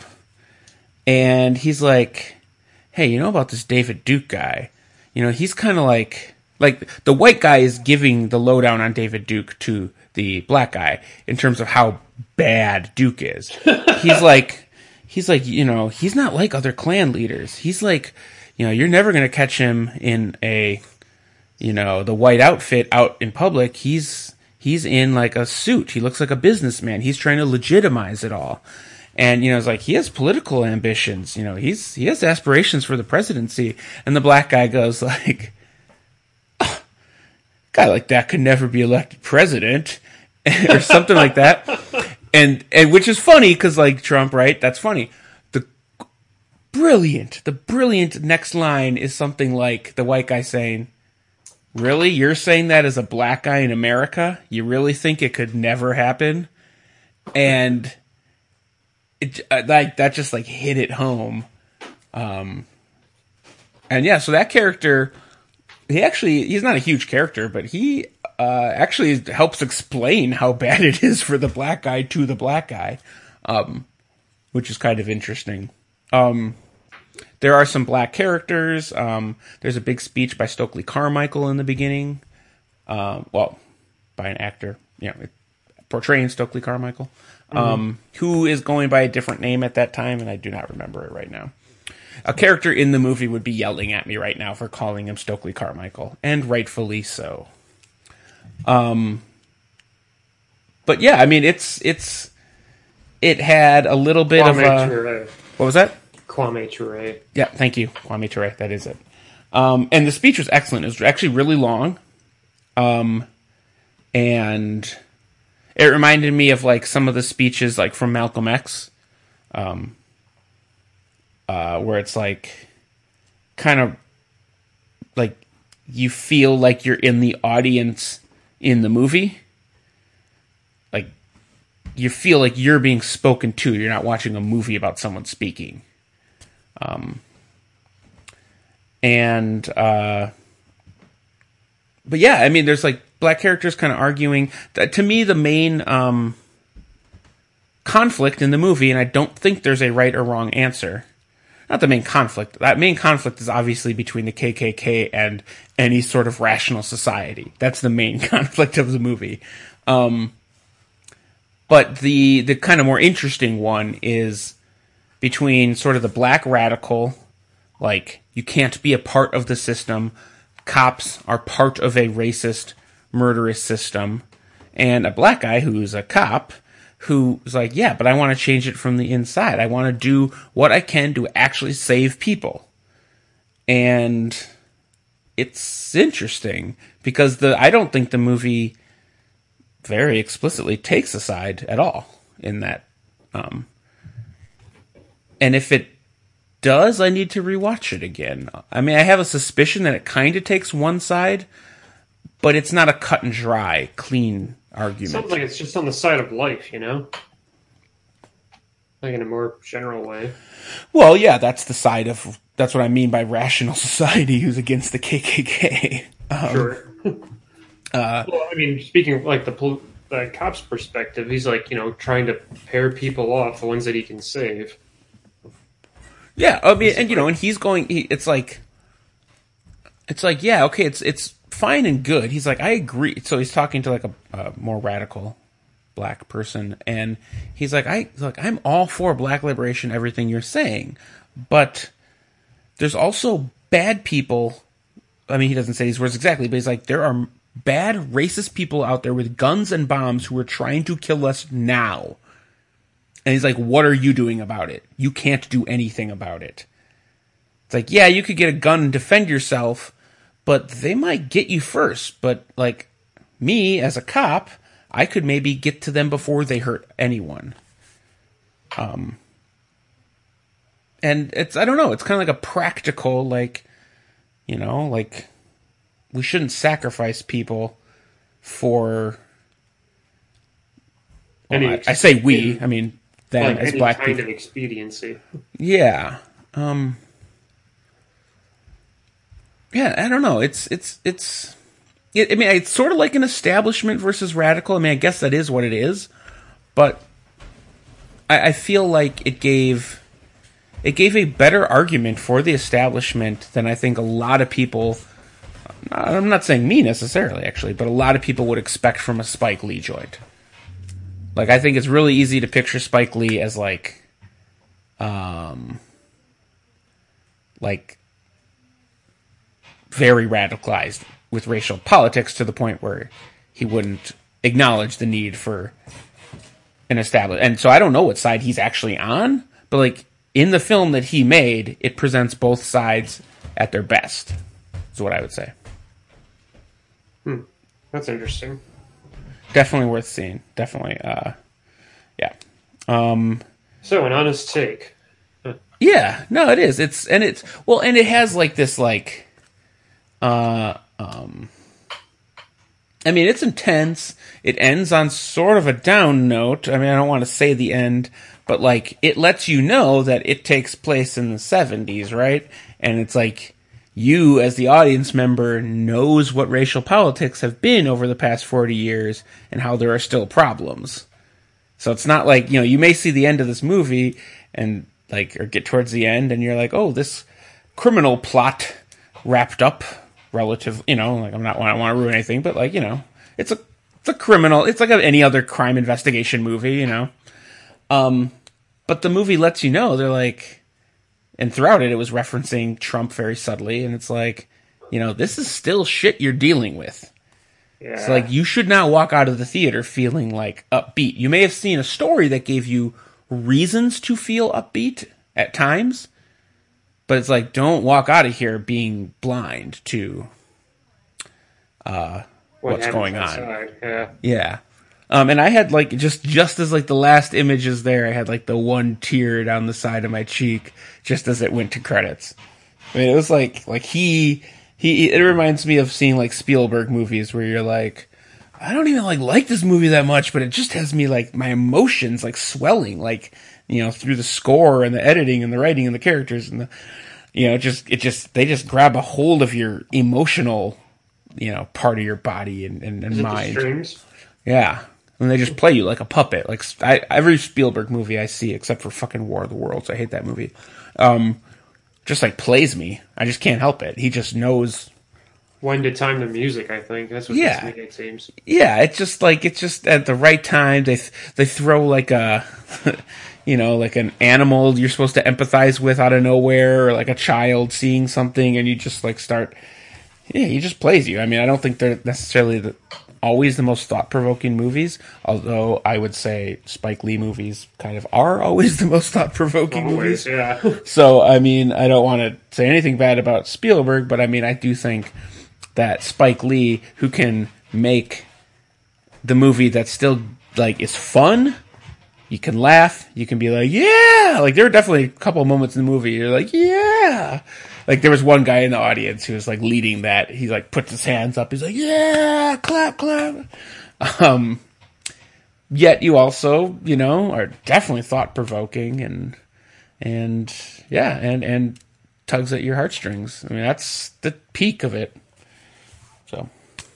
and he's like, hey, you know about this David Duke guy? You know, he's kind of like, like the white guy is giving the lowdown on David Duke to the black guy in terms of how bad Duke is. He's like, he's like, you know, he's not like other Klan leaders. He's like, you know, you're never going to catch him in a, you know, the white outfit out in public. He's, he's in like a suit. He looks like a businessman. He's trying to legitimize it all. And, you know, it's like, he has political ambitions. You know, he's, he has aspirations for the presidency. And the black guy goes like, oh, guy like that could never be elected president or something like that. And, and which is funny because like Trump, right? That's funny. The brilliant, the brilliant next line is something like the white guy saying, really? You're saying that as a black guy in America? You really think it could never happen? And it, uh, like, that just like hit it home. Um, and yeah, so that character, he actually, he's not a huge character, but he, uh, actually helps explain how bad it is for the black guy to the black guy. Um, which is kind of interesting. Um, there are some black characters. Um, there's a big speech by Stokely Carmichael in the beginning. Um, well, by an actor, you know, portraying Stokely Carmichael, mm-hmm. um, who is going by a different name at that time, and I do not remember it right now. A character in the movie would be yelling at me right now for calling him Stokely Carmichael, and rightfully so. Um, but yeah, I mean, it's it's it had a little bit Kwame of a... Ture. What was that? Kwame Ture. Yeah, thank you, Kwame Ture. That is it. Um, and the speech was excellent. It was actually really long, um, and it reminded me of like some of the speeches like from Malcolm X. Um, Uh, where it's like, kind of, like, you feel like you're in the audience in the movie. Like, you feel like you're being spoken to. You're not watching a movie about someone speaking. Um, and, uh, but yeah, I mean, there's like black characters kind of arguing. To me, the main, um, conflict in the movie, and I don't think there's a right or wrong answer. Not the main conflict. That main conflict is obviously between the K K K and any sort of rational society. That's the main conflict of the movie. Um, but the the kind of more interesting one is between sort of the black radical, like, you can't be a part of the system, cops are part of a racist, murderous system, and a black guy who's a cop who was like, yeah, but I want to change it from the inside. I want to do what I can to actually save people. And it's interesting because the I don't think the movie very explicitly takes a side at all in that. Um, and if it does, I need to rewatch it again. I mean, I have a suspicion that it kind of takes one side, but it's not a cut and dry, clean argument. Sounds like it's just on the side of life, you know? Like in a more general way. Well, yeah, that's the side of... That's what I mean by rational society who's against the K K K. Um, sure. uh, well, I mean, speaking of like the, pol- the cop's perspective, he's like, you know, trying to pair people off, the ones that he can save. Yeah, I mean, and you know, and he's going... He, it's like... It's like, yeah, okay, it's it's fine and good. He's like, I agree. So he's talking to like a, a more radical black person, and he's like, I like, I'm all for black liberation, everything you're saying, but there's also bad people. I mean, he doesn't say these words exactly, but he's like, there are bad racist people out there with guns and bombs who are trying to kill us now. And he's like, what are you doing about it? You can't do anything about it. It's like, yeah, you could get a gun and defend yourself, but they might get you first. But, like, me, as a cop, I could maybe get to them before they hurt anyone. Um, and it's, I don't know, it's kind of like a practical, like, you know, like, we shouldn't sacrifice people for, well, any I, I say we, I mean, them like as any black kind people. of expediency. Yeah. Um... Yeah, I don't know. It's it's it's. It, I mean, it's sort of like an establishment versus radical. I mean, I guess that is what it is, but I, I feel like it gave it gave a better argument for the establishment than I think a lot of people. I'm not saying me necessarily, actually, but a lot of people would expect from a Spike Lee joint. Like, I think it's really easy to picture Spike Lee as like, um, like. very radicalized with racial politics to the point where he wouldn't acknowledge the need for an established. And so I don't know what side he's actually on, but like in the film that he made, it presents both sides at their best, is what I would say. Hmm. That's interesting. Definitely worth seeing. Definitely. Uh, yeah. Um, so an honest take. Huh. Yeah, no, it is. It's, and it's, well, and it has like this, like, Uh, um, I mean, it's intense. It ends on sort of a down note. I mean, I don't want to say the end, but like, it lets you know that it takes place in the seventies, right? And it's like, you as the audience member knows what racial politics have been over the past forty years and how there are still problems. So it's not like, you know, you may see the end of this movie and like, or get towards the end and you're like, oh, this criminal plot wrapped up relative, you know, like I'm not, I don't want to ruin anything, but like, you know, it's a it's a criminal. It's like a, any other crime investigation movie, you know. Um, but the movie lets you know they're like, and throughout it, it was referencing Trump very subtly, and it's like, you know, this is still shit you're dealing with. Yeah. So like, you should not walk out of the theater feeling like upbeat. You may have seen a story that gave you reasons to feel upbeat at times, but it's like, don't walk out of here being blind to uh, what what's going on. Yeah. Yeah. Um, and I had like, just, just as like the last image is there, I had like the one tear down the side of my cheek just as it went to credits. I mean, it was like, like he, he, it reminds me of seeing like Spielberg movies where you're like, I don't even like like this movie that much, but it just has me like my emotions like swelling, like, you know, through the score and the editing and the writing and the characters and the, you know, just, it just, they just grab a hold of your emotional, you know, part of your body and, and, and Is it mind. the strings? Yeah. And they just play you like a puppet. Like I, every Spielberg movie I see, except for fucking War of the Worlds, I hate that movie. Um, just like plays me. I just can't help it. He just knows when to time the music. I think that's what yeah. this movie seems. Yeah, it's just like it's just at the right time. They th- they throw like a, you know, like an animal you're supposed to empathize with out of nowhere, or like a child seeing something, and you just like start. Yeah, he just plays you. I mean, I don't think they're necessarily the. Always the most thought-provoking movies, although I would say Spike Lee movies kind of are always the most thought-provoking always, movies. Yeah. So, I mean, I don't want to say anything bad about Spielberg, but I mean, I do think that Spike Lee, who can make the movie that still, like, is fun, you can laugh, you can be like, yeah! Like, there are definitely a couple of moments in the movie you're like, yeah! Like, there was one guy in the audience who was, like, leading that. He, like, puts his hands up. He's like, yeah, clap, clap. Um, yet you also, you know, are definitely thought-provoking and, and, yeah, and, and tugs at your heartstrings. I mean, that's the peak of it. So.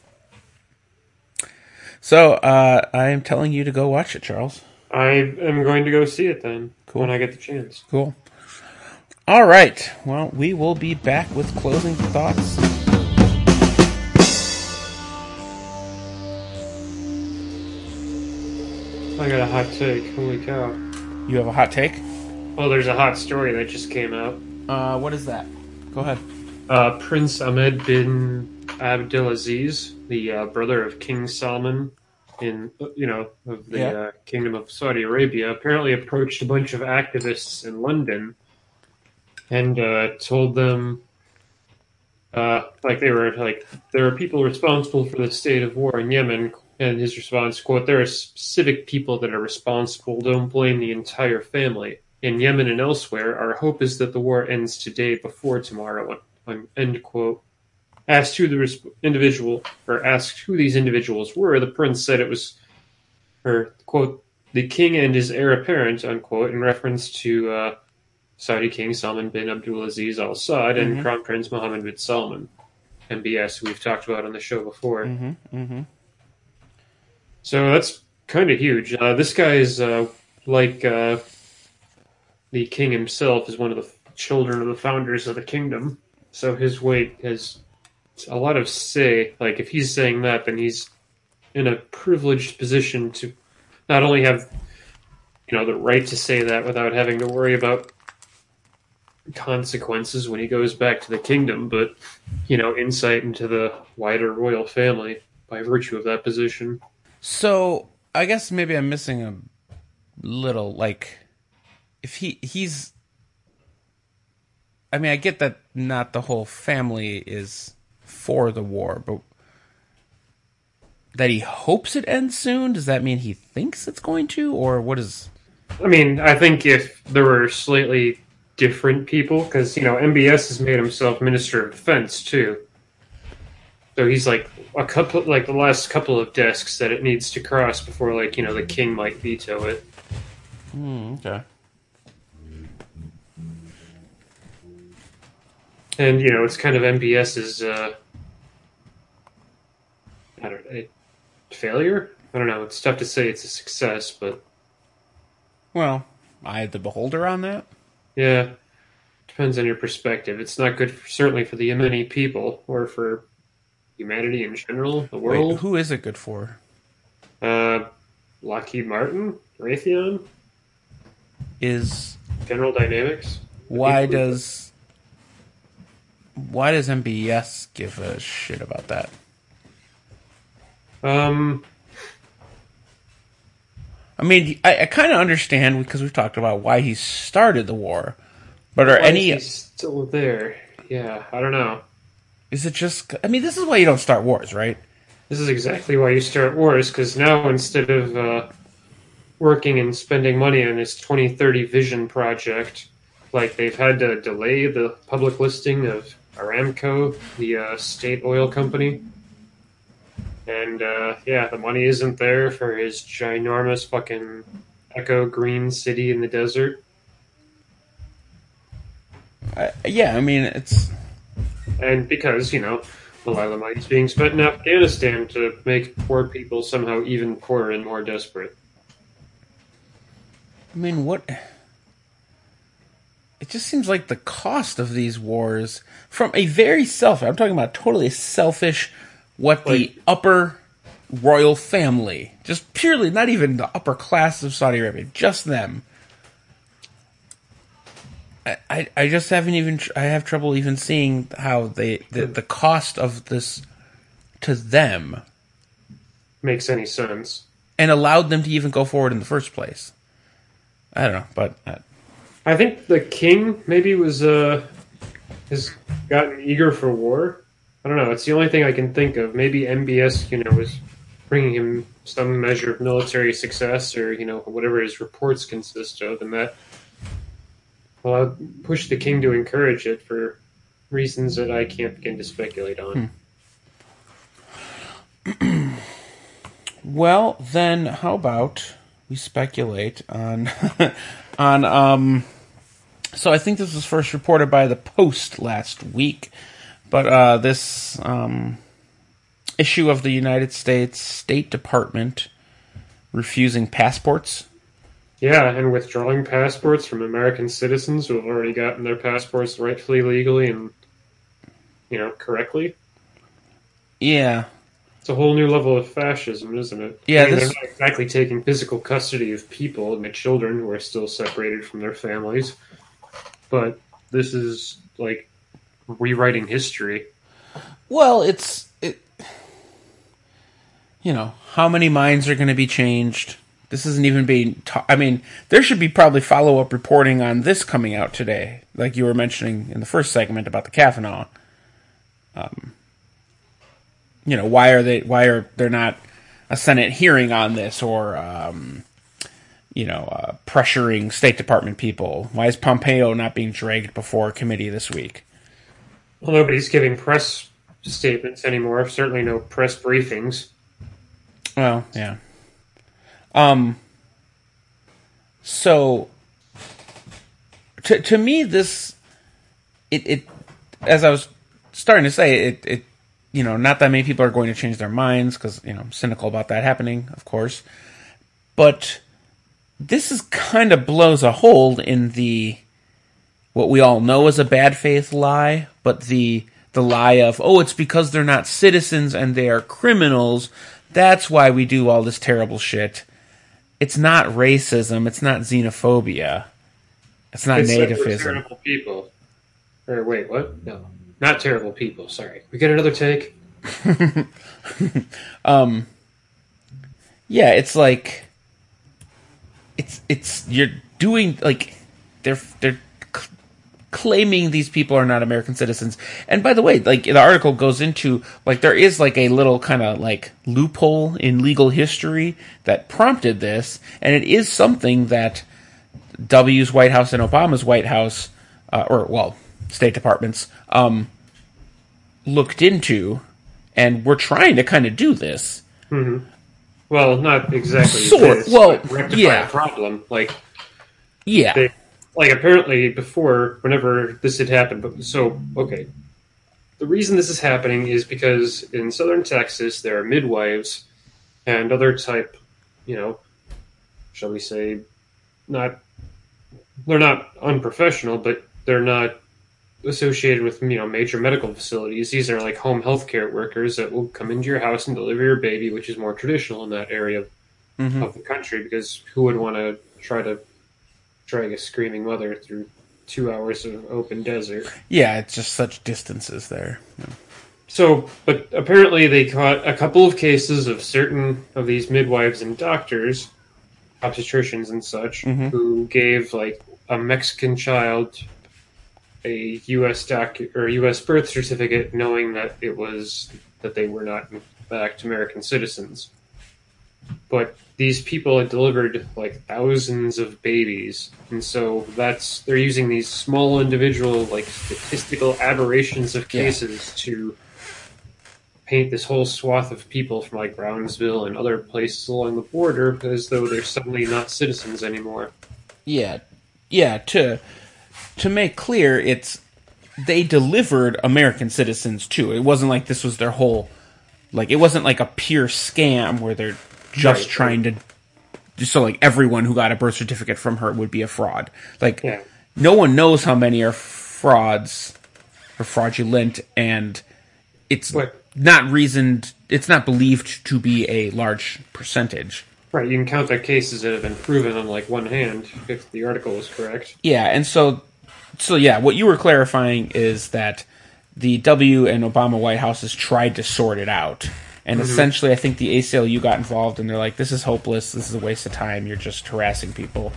So, uh, I am telling you to go watch it, Charles. I am going to go see it then. Cool. When I get the chance. Cool. All right. Well, we will be back with closing thoughts. I got a hot take. Holy cow. You have a hot take? Well, there's a hot story that just came out. Uh, what is that? Go ahead. Uh, Prince Ahmed bin Abdulaziz, the uh, brother of King Salman in, you know, of the yeah. uh, Kingdom of Saudi Arabia, apparently approached a bunch of activists in London and uh, told them, uh, like they were like, there are people responsible for the state of war in Yemen, and his response, quote, there are specific people that are responsible, don't blame the entire family. In Yemen and elsewhere, our hope is that the war ends today before tomorrow, end quote. Asked who the resp- individual, or asked who these individuals were, the prince said it was, or, quote, the king and his heir apparent, unquote, in reference to, uh, Saudi King Salman bin Abdulaziz Al Saud and mm-hmm. Crown Prince Mohammed bin Salman, M B S, who we've talked about on the show before. Mm-hmm. Mm-hmm. So that's kind of huge. Uh, this guy is uh, like uh, the king himself is one of the children of the founders of the kingdom. So his weight has a lot of say. Like if he's saying that, then he's in a privileged position to not only have, you know, the right to say that without having to worry about consequences when he goes back to the kingdom, but, you know, insight into the wider royal family by virtue of that position. So I guess maybe I'm missing a little, like, if he he's, I mean, I get that not the whole family is for the war, but that he hopes it ends soon, does that mean he thinks it's going to, or what is? I mean, I think if there were slightly different people, because, you know, M B S has made himself Minister of Defense, too. So he's like a couple, like the last couple of desks that it needs to cross before, like, you know, the king might veto it. Hmm, okay. And, you know, it's kind of MBS's, uh, I don't know, failure? I don't know, it's tough to say it's a success, but... Well, I had the beholder on that. Yeah, depends on your perspective. It's not good, for, certainly for the Yemeni people, or for humanity in general, the world. Wait, who is it good for? Uh, Lockheed Martin, Raytheon, Is General Dynamics. why does why does M B E S give a shit about that? Um, I mean, I, I kind of understand because we've talked about why he started the war, but are why any is he still there? Yeah, I don't know. is it just? I mean, this is why you don't start wars, right? This is exactly why you start wars, because now instead of uh, working and spending money on this twenty thirty vision project, like they've had to delay the public listing of Aramco, the uh, state oil company. And, uh, yeah, the money isn't there for his ginormous fucking Echo Green city in the desert. I, yeah, I mean, it's And because, you know, a lot of the money is being spent in Afghanistan to make poor people somehow even poorer and more desperate. I mean, what? It just seems like the cost of these wars, from a very selfish, I'm talking about totally selfish, what the Like- upper royal family, just purely, not even the upper class of Saudi Arabia, just them. I, I, I just haven't even, I have trouble even seeing how they, the, the cost of this to them Makes any sense. and allowed them to even go forward in the first place. I don't know, but uh, I think the king maybe was, uh, has gotten eager for war. I don't know. It's the only thing I can think of. Maybe M B S, you know, was bringing him some measure of military success, or you know, whatever his reports consist of, and that well, pushed the king to encourage it for reasons that I can't begin to speculate on. Hmm. Well, then, how about we speculate on on um. So I think this was first reported by the Post last week. But uh, this um, issue of the United States State Department refusing passports. Yeah, and withdrawing passports from American citizens who have already gotten their passports rightfully, legally, and, you know, correctly. Yeah. It's a whole new level of fascism, isn't it? Yeah, I mean, this- they're not exactly taking physical custody of people and the children who are still separated from their families. But this is, like, rewriting history. Well, it's it. You know, how many minds are going to be changed? This isn't even being. Ta- I mean, there should be probably follow up reporting on this coming out today, like you were mentioning in the first segment about the Kavanaugh. Um, you know, why are they? Why are there not a Senate hearing on this, or um, you know, uh, pressuring State Department people? Why is Pompeo not being dragged before a committee this week? Well, nobody's giving press statements anymore. Certainly no press briefings. Well, yeah. Um. So, to to me, this it it as I was starting to say, it it you know, not that many people are going to change their minds because you know I'm cynical about that happening, of course, but this is kind of blows a hole in the what we all know is a bad faith lie, but the the lie of, oh, it's because they're not citizens and they are criminals, that's why we do all this terrible shit. It's not racism, it's not xenophobia, it's not It's like we're nativism. terrible people. Or wait, what? No, not terrible people. Sorry. We get another take. um, yeah, it's like it's it's you're doing like they're they're claiming these people are not American citizens. And by the way, like the article goes into like there is like a little kind of like loophole in legal history that prompted this, and it is something that W's White House and Obama's White House, uh, or well, State Departments, um, looked into, and we're trying to kind of do this. Mm-hmm. Well, not exactly. Sort. This, Well, but rectify yeah. a problem. Like, Yeah. they, like apparently before, whenever this had happened. But so, okay, the reason this is happening is because in southern Texas there are midwives and other type, you know, shall we say, not they're not unprofessional, but they're not associated with, you know, major medical facilities. These are like home health care workers that will come into your house and deliver your baby, which is more traditional in that area of, Mm-hmm. of the country, because who would want to try to drag a screaming mother through two hours of open desert? Yeah, it's just such distances there. Yeah. So, but apparently they caught a couple of cases of certain of these midwives and doctors, obstetricians and such, Mhm. who gave like a Mexican child a U S doc or U S birth certificate, knowing that it was that they were not in fact American citizens. But these people had delivered like thousands of babies, and so that's they're using these small individual like statistical aberrations of Yeah. cases to paint this whole swath of people from like Brownsville and other places along the border as though they're suddenly not citizens anymore. Yeah, yeah. To to make clear, it's they delivered American citizens too. It wasn't like this was their whole, like it wasn't like a pure scam where they're just Right, trying to, just so like everyone who got a birth certificate from her would be a fraud. Like Yeah. no one knows how many are frauds or fraudulent, and it's But- not reasoned. It's not believed to be a large percentage. Right, you can count the cases that have been proven on like one hand if the article is correct. Yeah, and so, so yeah, what you were clarifying is that the W and Obama White Houses tried to sort it out, and Mm-hmm. essentially, I think the A C L U got involved, and they're like, "This is hopeless. This is a waste of time. You're just harassing people,"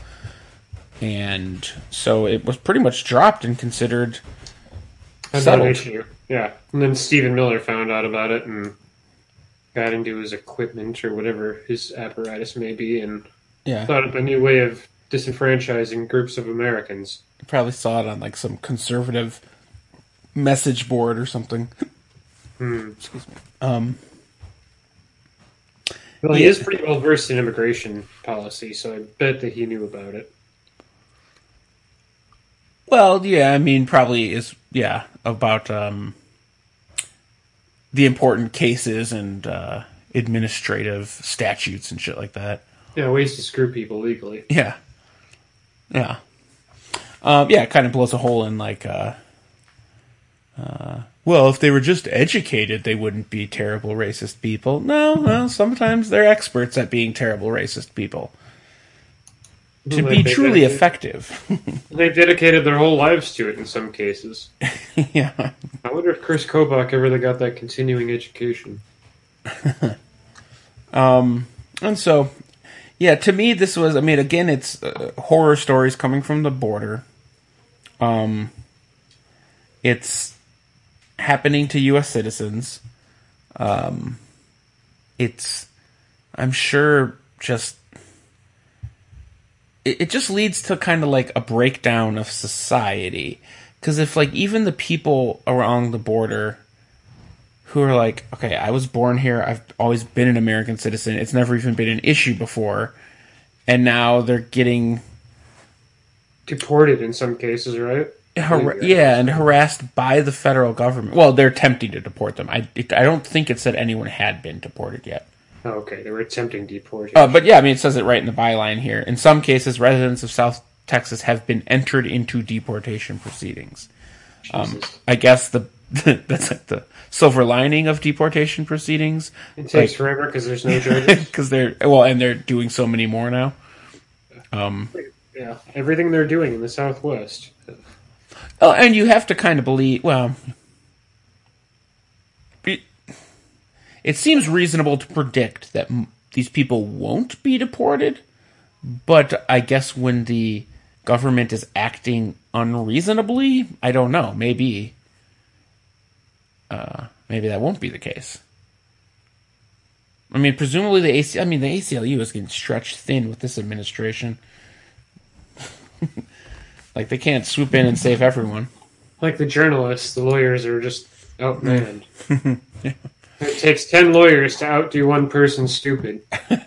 and so it was pretty much dropped and considered That's an settled. issue. Yeah, and then Stephen Miller found out about it and got into his equipment or whatever his apparatus may be, and Yeah, thought up a new way of disenfranchising groups of Americans. you probably saw it on like some conservative message board or something. Hmm. Excuse me. Um, Well, he Yeah. is pretty well versed in immigration policy, so I bet that he knew about it. Well, yeah, I mean, probably is, yeah, about um, the important cases and uh, administrative statutes and shit like that. Yeah, ways to screw people legally. Yeah. Yeah. Um, yeah, it kind of blows a hole in, like, uh, uh, well, if they were just educated, they wouldn't be terrible racist people. No, well, sometimes they're experts at being terrible racist people. To Like be they truly dedicated- effective. They've dedicated their whole lives to it in some cases. Yeah. I wonder if Chris Kobach ever got that continuing education. Um, and so, yeah, to me, this was, I mean, again, it's uh, horror stories coming from the border. Um, it's happening to U S citizens. Um, it's, I'm sure, just, it, it just leads to kind of like a breakdown of society. Because if, like, even the people along the border who are like, okay, I was born here, I've always been an American citizen, it's never even been an issue before, and now they're getting Deported in some cases, right? har- yeah, and harassed by the federal government. Well, they're attempting to deport them. I, it, I don't think it said anyone had been deported yet. Oh, okay, they were attempting deportation. Uh, but yeah, I mean, it says it right in the byline here. In some cases, residents of South Texas have been entered into deportation proceedings. Um, Jesus. I guess the that's like the silver lining of deportation proceedings. It takes like- forever because there's no judges. Because they're well, and they're doing so many more now. Um, Yeah, everything they're doing in the Southwest. oh, and you have to kind of believe. Well, it, it seems reasonable to predict that m- these people won't be deported. But I guess when the government is acting unreasonably, I don't know. Maybe, uh, maybe that won't be the case. I mean, presumably the A C. I mean, the A C L U is getting stretched thin with this administration. Like, they can't swoop in and save everyone. Like the journalists, the lawyers are just outmanned. It takes ten lawyers to outdo one person stupid.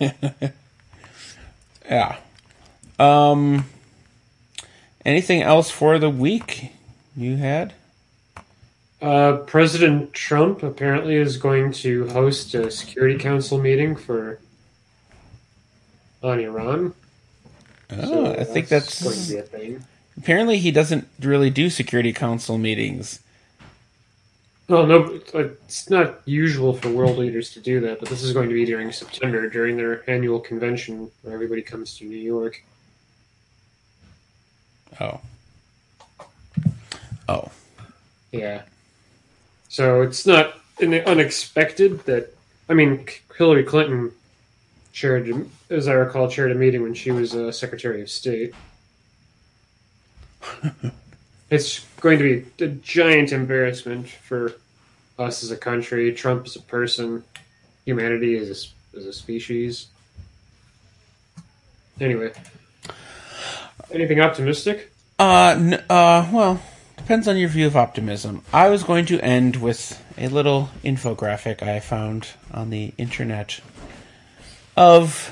Yeah. Um. Anything else for the week you had? Uh, President Trump apparently is going to host a Security Council meeting for on Iran. Oh, So I think going that's to be a thing. Apparently, he doesn't really do Security Council meetings. Well, no, it's not usual for world leaders to do that, but this is going to be during September, during their annual convention where everybody comes to New York. Oh. Oh. Yeah. So it's not unexpected that, I mean, Hillary Clinton chaired, as I recall, chaired a meeting when she was uh, Secretary of State. It's going to be a giant embarrassment for us as a country, Trump as a person, humanity as a, as a species. Anyway, anything optimistic? Uh, n- uh, well, depends on your view of optimism. I was going to end with a little infographic I found on the internet of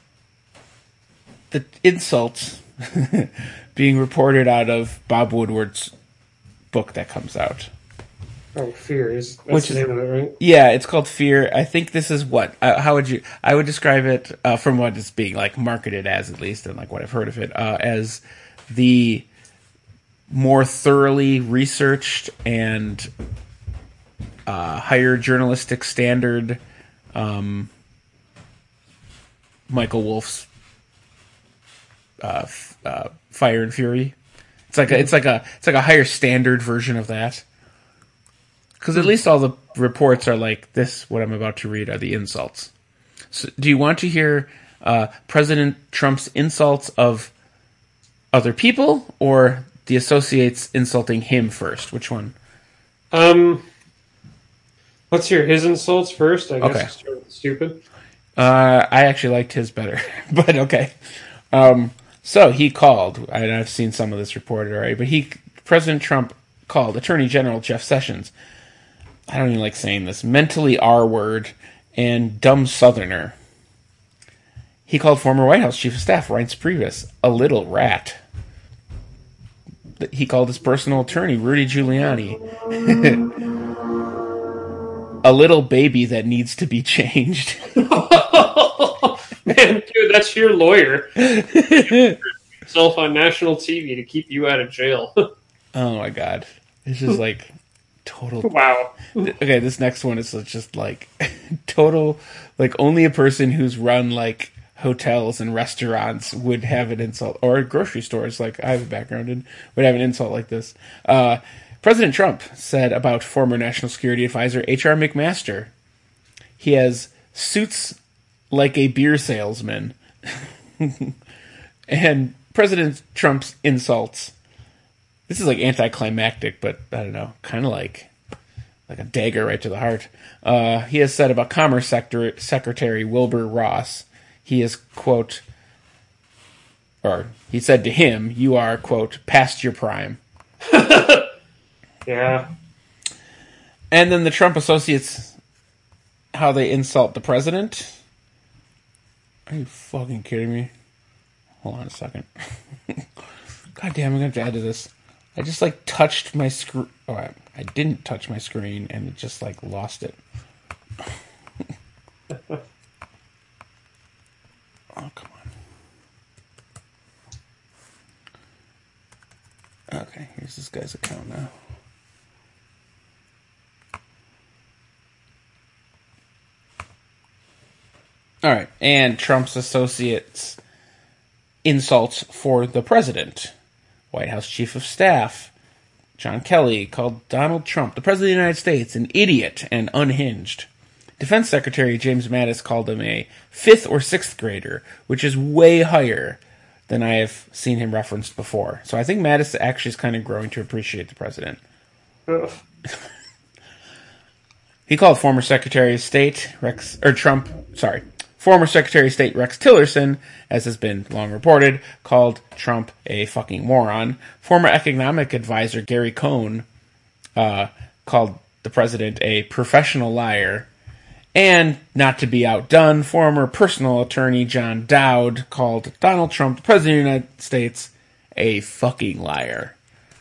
the insults being reported out of Bob Woodward's book that comes out. Oh, Fear is that's Which the name of it, right? Yeah, it's called Fear. I think this is what uh, how would you I would describe it uh, from what it's being like marketed as, at least, and like what I've heard of it, uh, as the more thoroughly researched and uh, higher journalistic standard um, Michael Wolff's uh, f- uh, Fire and Fury. It's like a, it's like a it's like a higher standard version of that. Because at least all the reports are like this. What I'm about to read are the insults. So, do you want to hear uh, President Trump's insults of other people, or the associates insulting him first? Which one? Um, let's hear his insults first. I guess Okay. start with stupid. Uh, I actually liked his better, but okay. Um, so he called, and I've seen some of this reported already, but he, President Trump called Attorney General Jeff Sessions, I don't even like saying this, mentally R-word and dumb Southerner. He called former White House Chief of Staff Reince Priebus a little rat. He called his personal attorney, Rudy Giuliani, a little baby that needs to be changed. Man, dude, that's your lawyer. Yourself on national T V to keep you out of jail. Oh my god. This is like total. Wow. Okay, this next one is just like total, like only a person who's run like hotels and restaurants would have an insult, or grocery stores, like I have a background in, would have an insult like this. Uh, President Trump said about former National Security Advisor H R McMaster, he has suits like a beer salesman. And President Trump's insults. This is like anticlimactic, but I don't know, kind of like like a dagger right to the heart. Uh, he has said about Commerce Sector- Secretary Wilbur Ross, he is, quote, or he said to him, you are, quote, past your prime. Yeah. And then the Trump associates, how they insult the president. Are you fucking kidding me? Hold on a second. God damn, I'm going to have to add to this. I just, like, touched my screen. Oh, I, I didn't touch my screen, and it just, like, lost it. Oh, come on. Okay, here's this guy's account now. All right, and Trump's associates insults for the president. White House Chief of Staff John Kelly called Donald Trump, the President of the United States, an idiot and unhinged. Defense Secretary James Mattis called him a fifth or sixth grader, which is way higher than I have seen him referenced before. So I think Mattis actually is kind of growing to appreciate the president. Ugh. He called former Secretary of State Rex, or Trump, sorry, former Secretary of State Rex Tillerson, as has been long reported, called Trump a fucking moron. Former Economic Advisor Gary Cohn uh, called the president a professional liar. And, not to be outdone, former personal attorney John Dowd called Donald Trump, the President of the United States, a fucking liar.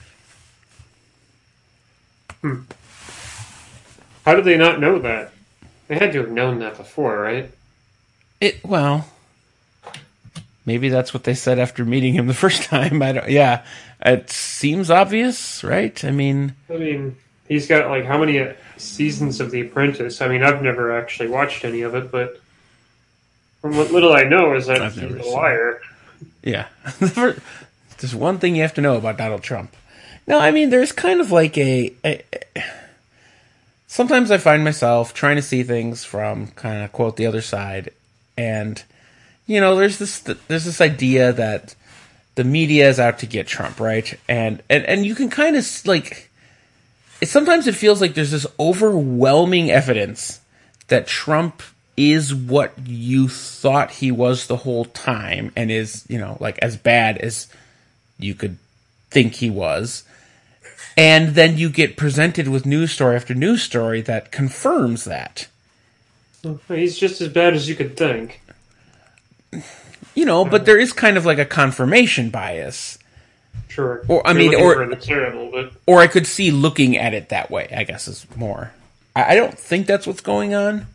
Hmm. How did they not know that? They had to have known that before, right? It, well, maybe that's what they said after meeting him the first time. I don't. Yeah, it seems obvious, right? I mean, I mean, he's got like how many seasons of The Apprentice? I mean, I've never actually watched any of it, but from what little I know is that I've he's never a seen liar. Yeah. There's one thing you have to know about Donald Trump. No, I mean, there's kind of like a, a... Sometimes I find myself trying to see things from, kind of, quote, the other side. And, you know, there's this there's this idea that the media is out to get Trump, right? And, and, and you can kind of, like... It, sometimes it feels like there's this overwhelming evidence that Trump is what you thought he was the whole time and is, you know, like as bad as you could think he was. And then you get presented with news story after news story that confirms that. He's just as bad as you could think. You know, but there is kind of like a confirmation bias. Sure. Or I You're mean, looking or for the terrible, but or I could see looking at it that way, I guess is more. I, I don't think that's what's going on.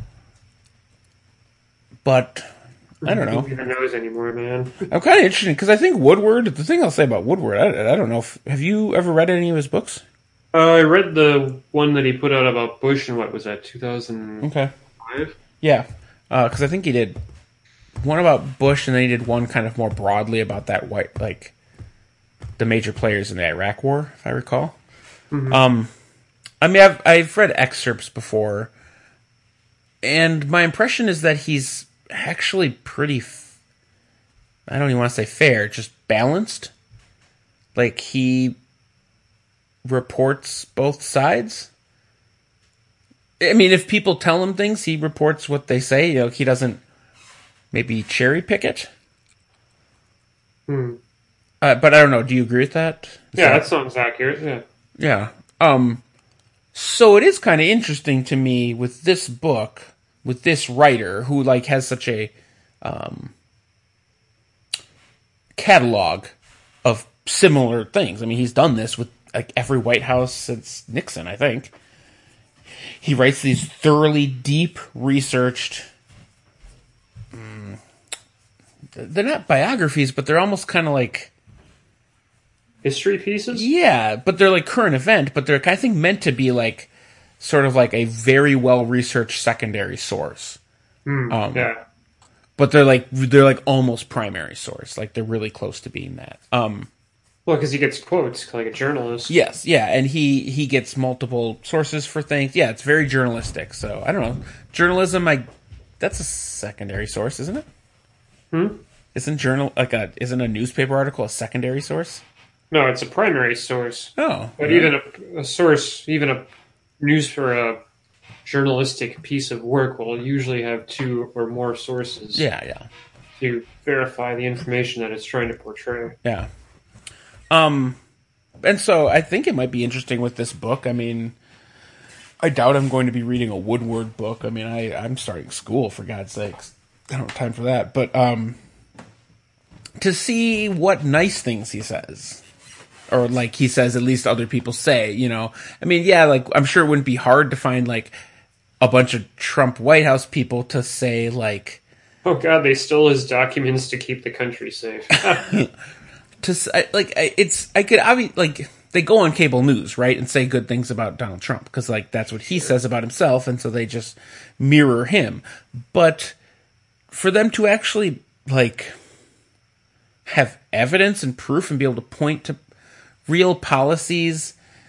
But I don't know. Who even knows anymore, man? I'm kind of interested because I think Woodward. The thing I'll say about Woodward, I, I don't know. If, have you ever read any of his books? Uh, I read the one that he put out about Bush in what was that, two thousand five? Okay. Yeah, because uh, I think he did one about Bush, and then he did one kind of more broadly about that white, like the major players in the Iraq War, if I recall. Mm-hmm. Um, I mean, I've I've read excerpts before, and my impression is that he's actually pretty, f- I don't even want to say fair, just balanced. Like, he reports both sides. I mean, if people tell him things, he reports what they say. You know, he doesn't maybe cherry pick it. Hmm. Uh, but I don't know. Do you agree with that? Is yeah, that, that sounds accurate, yeah. Yeah. Um, so it is kind of interesting to me with this book, with this writer who like has such a um, catalog of similar things. I mean, he's done this with like every White House since Nixon, I think. He writes these thoroughly deep researched, um, they're not biographies, but they're almost kind of like history pieces? Yeah, but they're like current event, but they're I think meant to be like sort of like a very well researched secondary source. Mm, um, yeah. But they're like they're like almost primary source. Like they're really close to being that. Um, well, because he gets quotes like a journalist. Yes, yeah, and he he gets multiple sources for things. Yeah, it's very journalistic. So I don't know, journalism. I that's a secondary source, isn't it? Hmm. Isn't journal like a isn't a newspaper article a secondary source? No, it's a primary source. Oh, but yeah. even a, a source, even a news for a journalistic piece of work will usually have two or more sources. Yeah, yeah. To verify the information that it's trying to portray. Yeah. Um, and so I think it might be interesting with this book. I mean, I doubt I'm going to be reading a Woodward book. I mean, I, I'm starting school, for God's sakes. I don't have time for that. But um, to see what nice things he says. Or like he says, at least other people say, you know. I mean, yeah, like I'm sure it wouldn't be hard to find like a bunch of Trump White House people to say like, oh God, they stole his documents to keep the country safe. to like, it's I could I mean like they go on cable news, right, and say good things about Donald Trump because like that's what he says about himself, and so they just mirror him. But for them to actually like have evidence and proof and be able to point to real policies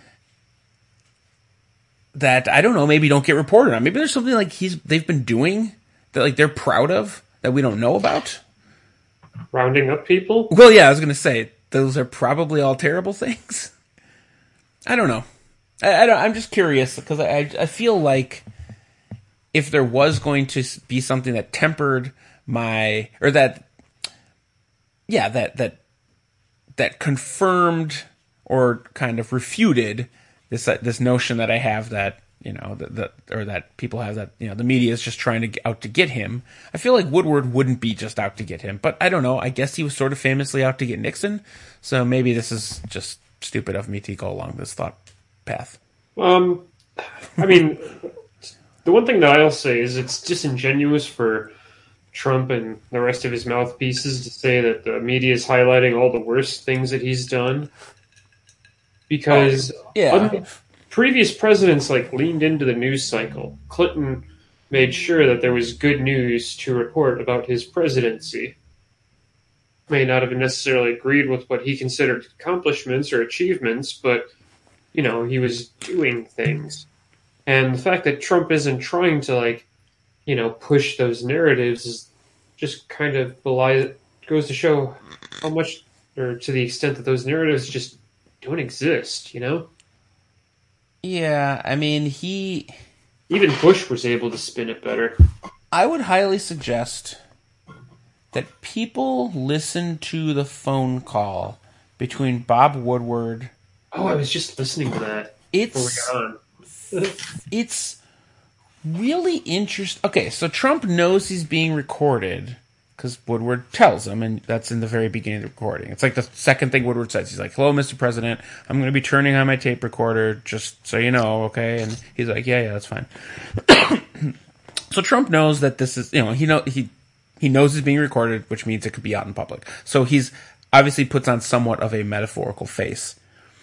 that I don't know, maybe don't get reported on. Maybe there's something like he's they've been doing that like they're proud of that we don't know about. Rounding up people? Well, yeah, I was going to say those are probably all terrible things. I don't know. I, I don't, I'm just curious because I I feel like if there was going to be something that tempered my or that yeah that that that confirmed or kind of refuted this uh, this notion that I have that, you know, that, that or that people have that, you know, the media is just trying to get out to get him. I feel like Woodward wouldn't be just out to get him, but I don't know. I guess he was sort of famously out to get Nixon, so maybe this is just stupid of me to go along this thought path. Um, I mean, the one thing that I'll say is it's disingenuous for Trump and the rest of his mouthpieces to say that the media is highlighting all the worst things that he's done. Because oh, yeah. un- previous presidents like leaned into the news cycle. Clinton made sure that there was good news to report about his presidency. May not have necessarily agreed with what he considered accomplishments or achievements, but, you know, he was doing things. And the fact that Trump isn't trying to, like, you know, push those narratives is just kind of belies, goes to show how much, or to the extent that those narratives just don't exist, you know? Yeah, I mean, he... Even Bush was able to spin it better. I would highly suggest that people listen to the phone call between Bob Woodward... Oh, I was just listening to that it's, before we got on. It's really interesting. Okay, so Trump knows he's being recorded because Woodward tells him, and that's in the very beginning of the recording. It's like the second thing Woodward says. He's like, "Hello, Mister President. I'm going to be turning on my tape recorder, just so you know, okay?" And he's like, "Yeah, yeah, that's fine." So Trump knows that this is, you know, he know he he knows he's being recorded, which means it could be out in public. So he's obviously puts on somewhat of a metaphorical face.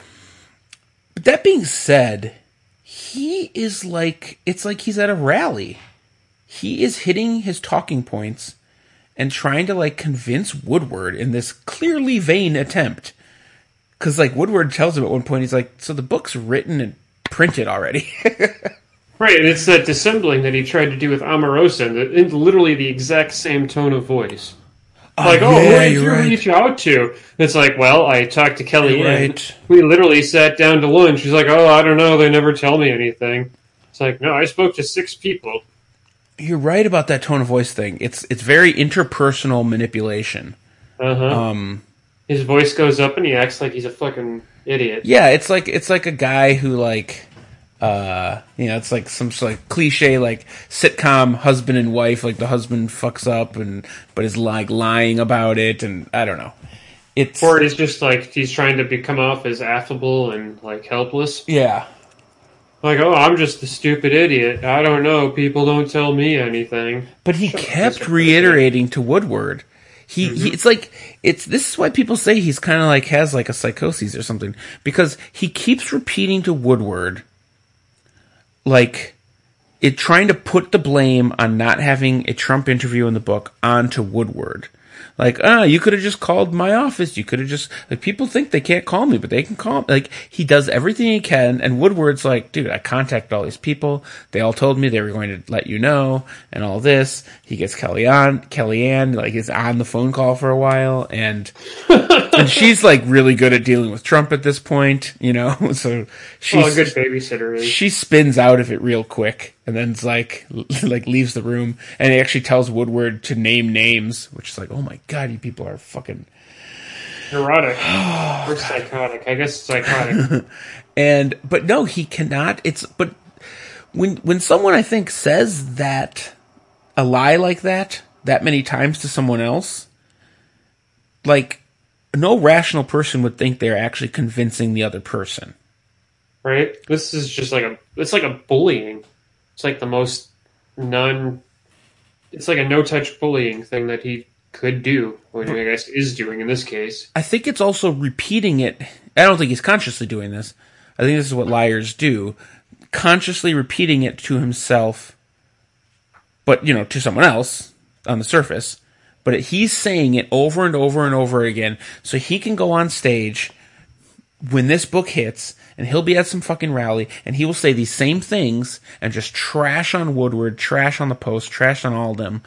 But that being said, he is like, it's like he's at a rally. He is hitting his talking points and trying to, like, convince Woodward in this clearly vain attempt. Because, like, Woodward tells him at one point, he's like, so the book's written and printed already. Right, and it's that dissembling that he tried to do with Omarosa, and the, in literally the exact same tone of voice. Oh, like, oh, yeah, who did you right. reach out to? It's like, well, I talked to Kellyanne. Right. We literally sat down to lunch. She's like, oh, I don't know, they never tell me anything. It's like, no, I spoke to six people. You're right about that tone of voice thing. It's it's very interpersonal manipulation. Uh-huh. Um, His voice goes up and he acts like he's a fucking idiot. yeah, it's like it's like a guy who, like, uh, you know, it's like some sort of cliche, like, sitcom husband and wife, like the husband fucks up and but is, like, lying about it, and I don't know. It's Or it's just like he's trying to be, come off as affable and, like, helpless. yeah. Like, oh, I'm just a stupid idiot. I don't know. People don't tell me anything. But he Shut up, kept Mister reiterating to Woodward. He, Mm-hmm. he it's like it's this is why people say he's kind of like has like a psychosis or something, because he keeps repeating to Woodward, like, it trying to put the blame on not having a Trump interview in the book onto Woodward. Like, ah, you could have just called my office. You could have just, like, people think they can't call me, but they can call. Like, he does everything he can, and Woodward's like, dude, I contacted all these people. They all told me they were going to let you know, and all this. He gets Kellyanne, Kellyanne, like, is on the phone call for a while, and and she's, like, really good at dealing with Trump at this point, you know? So she's Well, a good babysitter is. she spins out of it real quick, and then it's like, like leaves the room, and he actually tells Woodward to name names, which is like, oh my god, you people are fucking Neurotic. Or psychotic. I guess psychotic. and but no, he cannot. It's but when when someone, I think, says that a lie like that that many times to someone else, like, no rational person would think they're actually convincing the other person. Right? This is just like a, it's like a bullying. It's like the most non, it's like a no-touch bullying thing that he could do, or I guess is doing in this case. I think it's also repeating it. I don't think he's consciously doing this. I think this is what liars do. Consciously repeating it to himself, but, you know, to someone else on the surface. But he's saying it over and over and over again so he can go on stage when this book hits, and he'll be at some fucking rally, and he will say these same things and just trash on Woodward, trash on the Post, trash on all of them,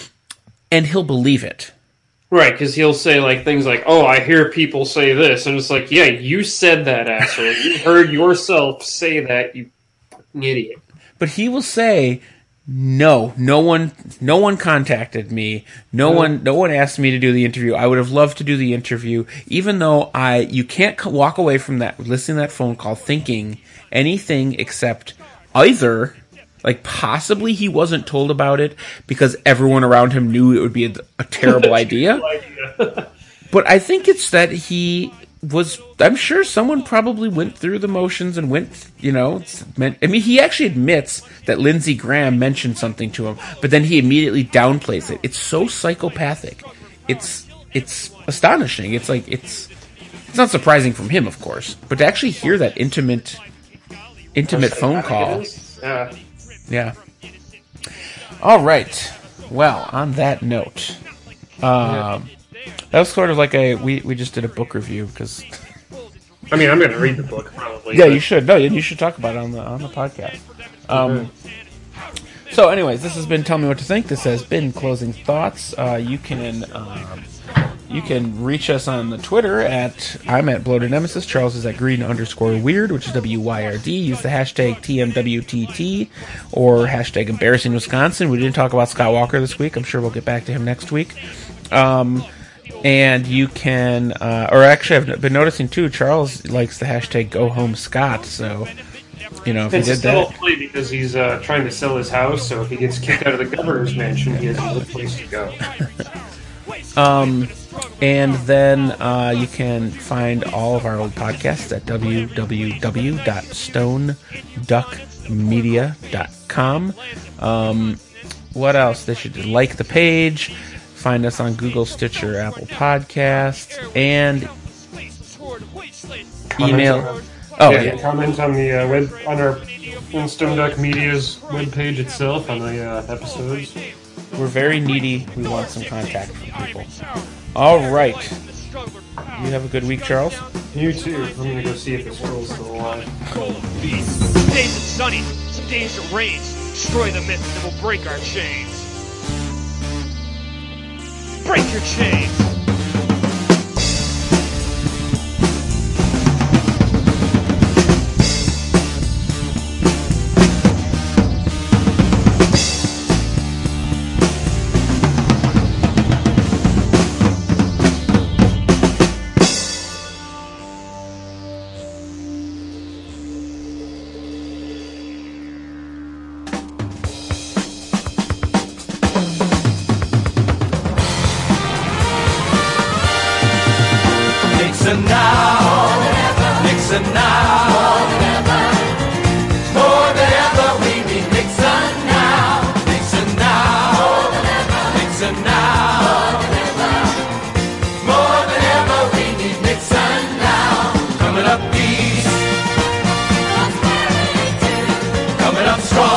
and he'll believe it. Right, because he'll say like things like, oh, I hear people say this, and it's like, yeah, you said that, asshole. You heard yourself say that, you fucking idiot. But he will say, no, no one, no one contacted me. No Oh. one, no one asked me to do the interview. I would have loved to do the interview, even though I, you can't c- walk away from that, listening to that phone call, thinking anything except either, like, possibly he wasn't told about it because everyone around him knew it would be a, a terrible idea. idea. But I think it's that he was, I'm sure someone probably went through the motions and went, you know, meant, I mean, he actually admits that Lindsey Graham mentioned something to him, but then he immediately downplays it. It's so psychopathic. It's, it's astonishing. It's like, it's, it's not surprising from him, of course, but to actually hear that intimate, intimate phone call. Yeah. Yeah. All right. Well, on that note, um, that was sort of like a, we, we just did a book review because... I mean, I'm going to read the book, probably. Yeah, but... you should. No, you should talk about it on the on the podcast. Um, mm-hmm. So anyways, this has been Tell Me What to Think. This has been Closing Thoughts. Uh, you can um, you can reach us on the Twitter at, I'm at Bloated Nemesis. Charles is at Green underscore Weird, which is W Y R D. Use the hashtag T M W T T or hashtag Embarrassing Wisconsin. We didn't talk about Scott Walker this week. I'm sure we'll get back to him next week. Um... And you can, uh, or actually, I've been noticing too. Charles likes the hashtag Go Home Scott. So, you know, if it's he did a subtle that, play because he's uh, trying to sell his house. So if he gets kicked out of the governor's mansion, he has no place to go. um, and then uh, you can find all of our old podcasts at w w w dot stone duck media dot com. Um, what else? They should like the page. Find us on Google, Stitcher, Apple Podcasts, and email. Oh, yeah, yeah. Comment on the uh, web on our on Stone Duck Media's webpage itself on the uh, episodes. We're very needy. We want some contact from people. All right. You have a good week, Charles. You too. I'm gonna go see if the squirrel's still alive. Cold beast. Some days it's sunny, some days it rains. Destroy the myth that will break our chains. Break your chains! Nixon now, Nixon now, more than ever we need Nixon now, Nixon now, Nixon now, more than ever we need Nixon now. Coming up east, coming up strong.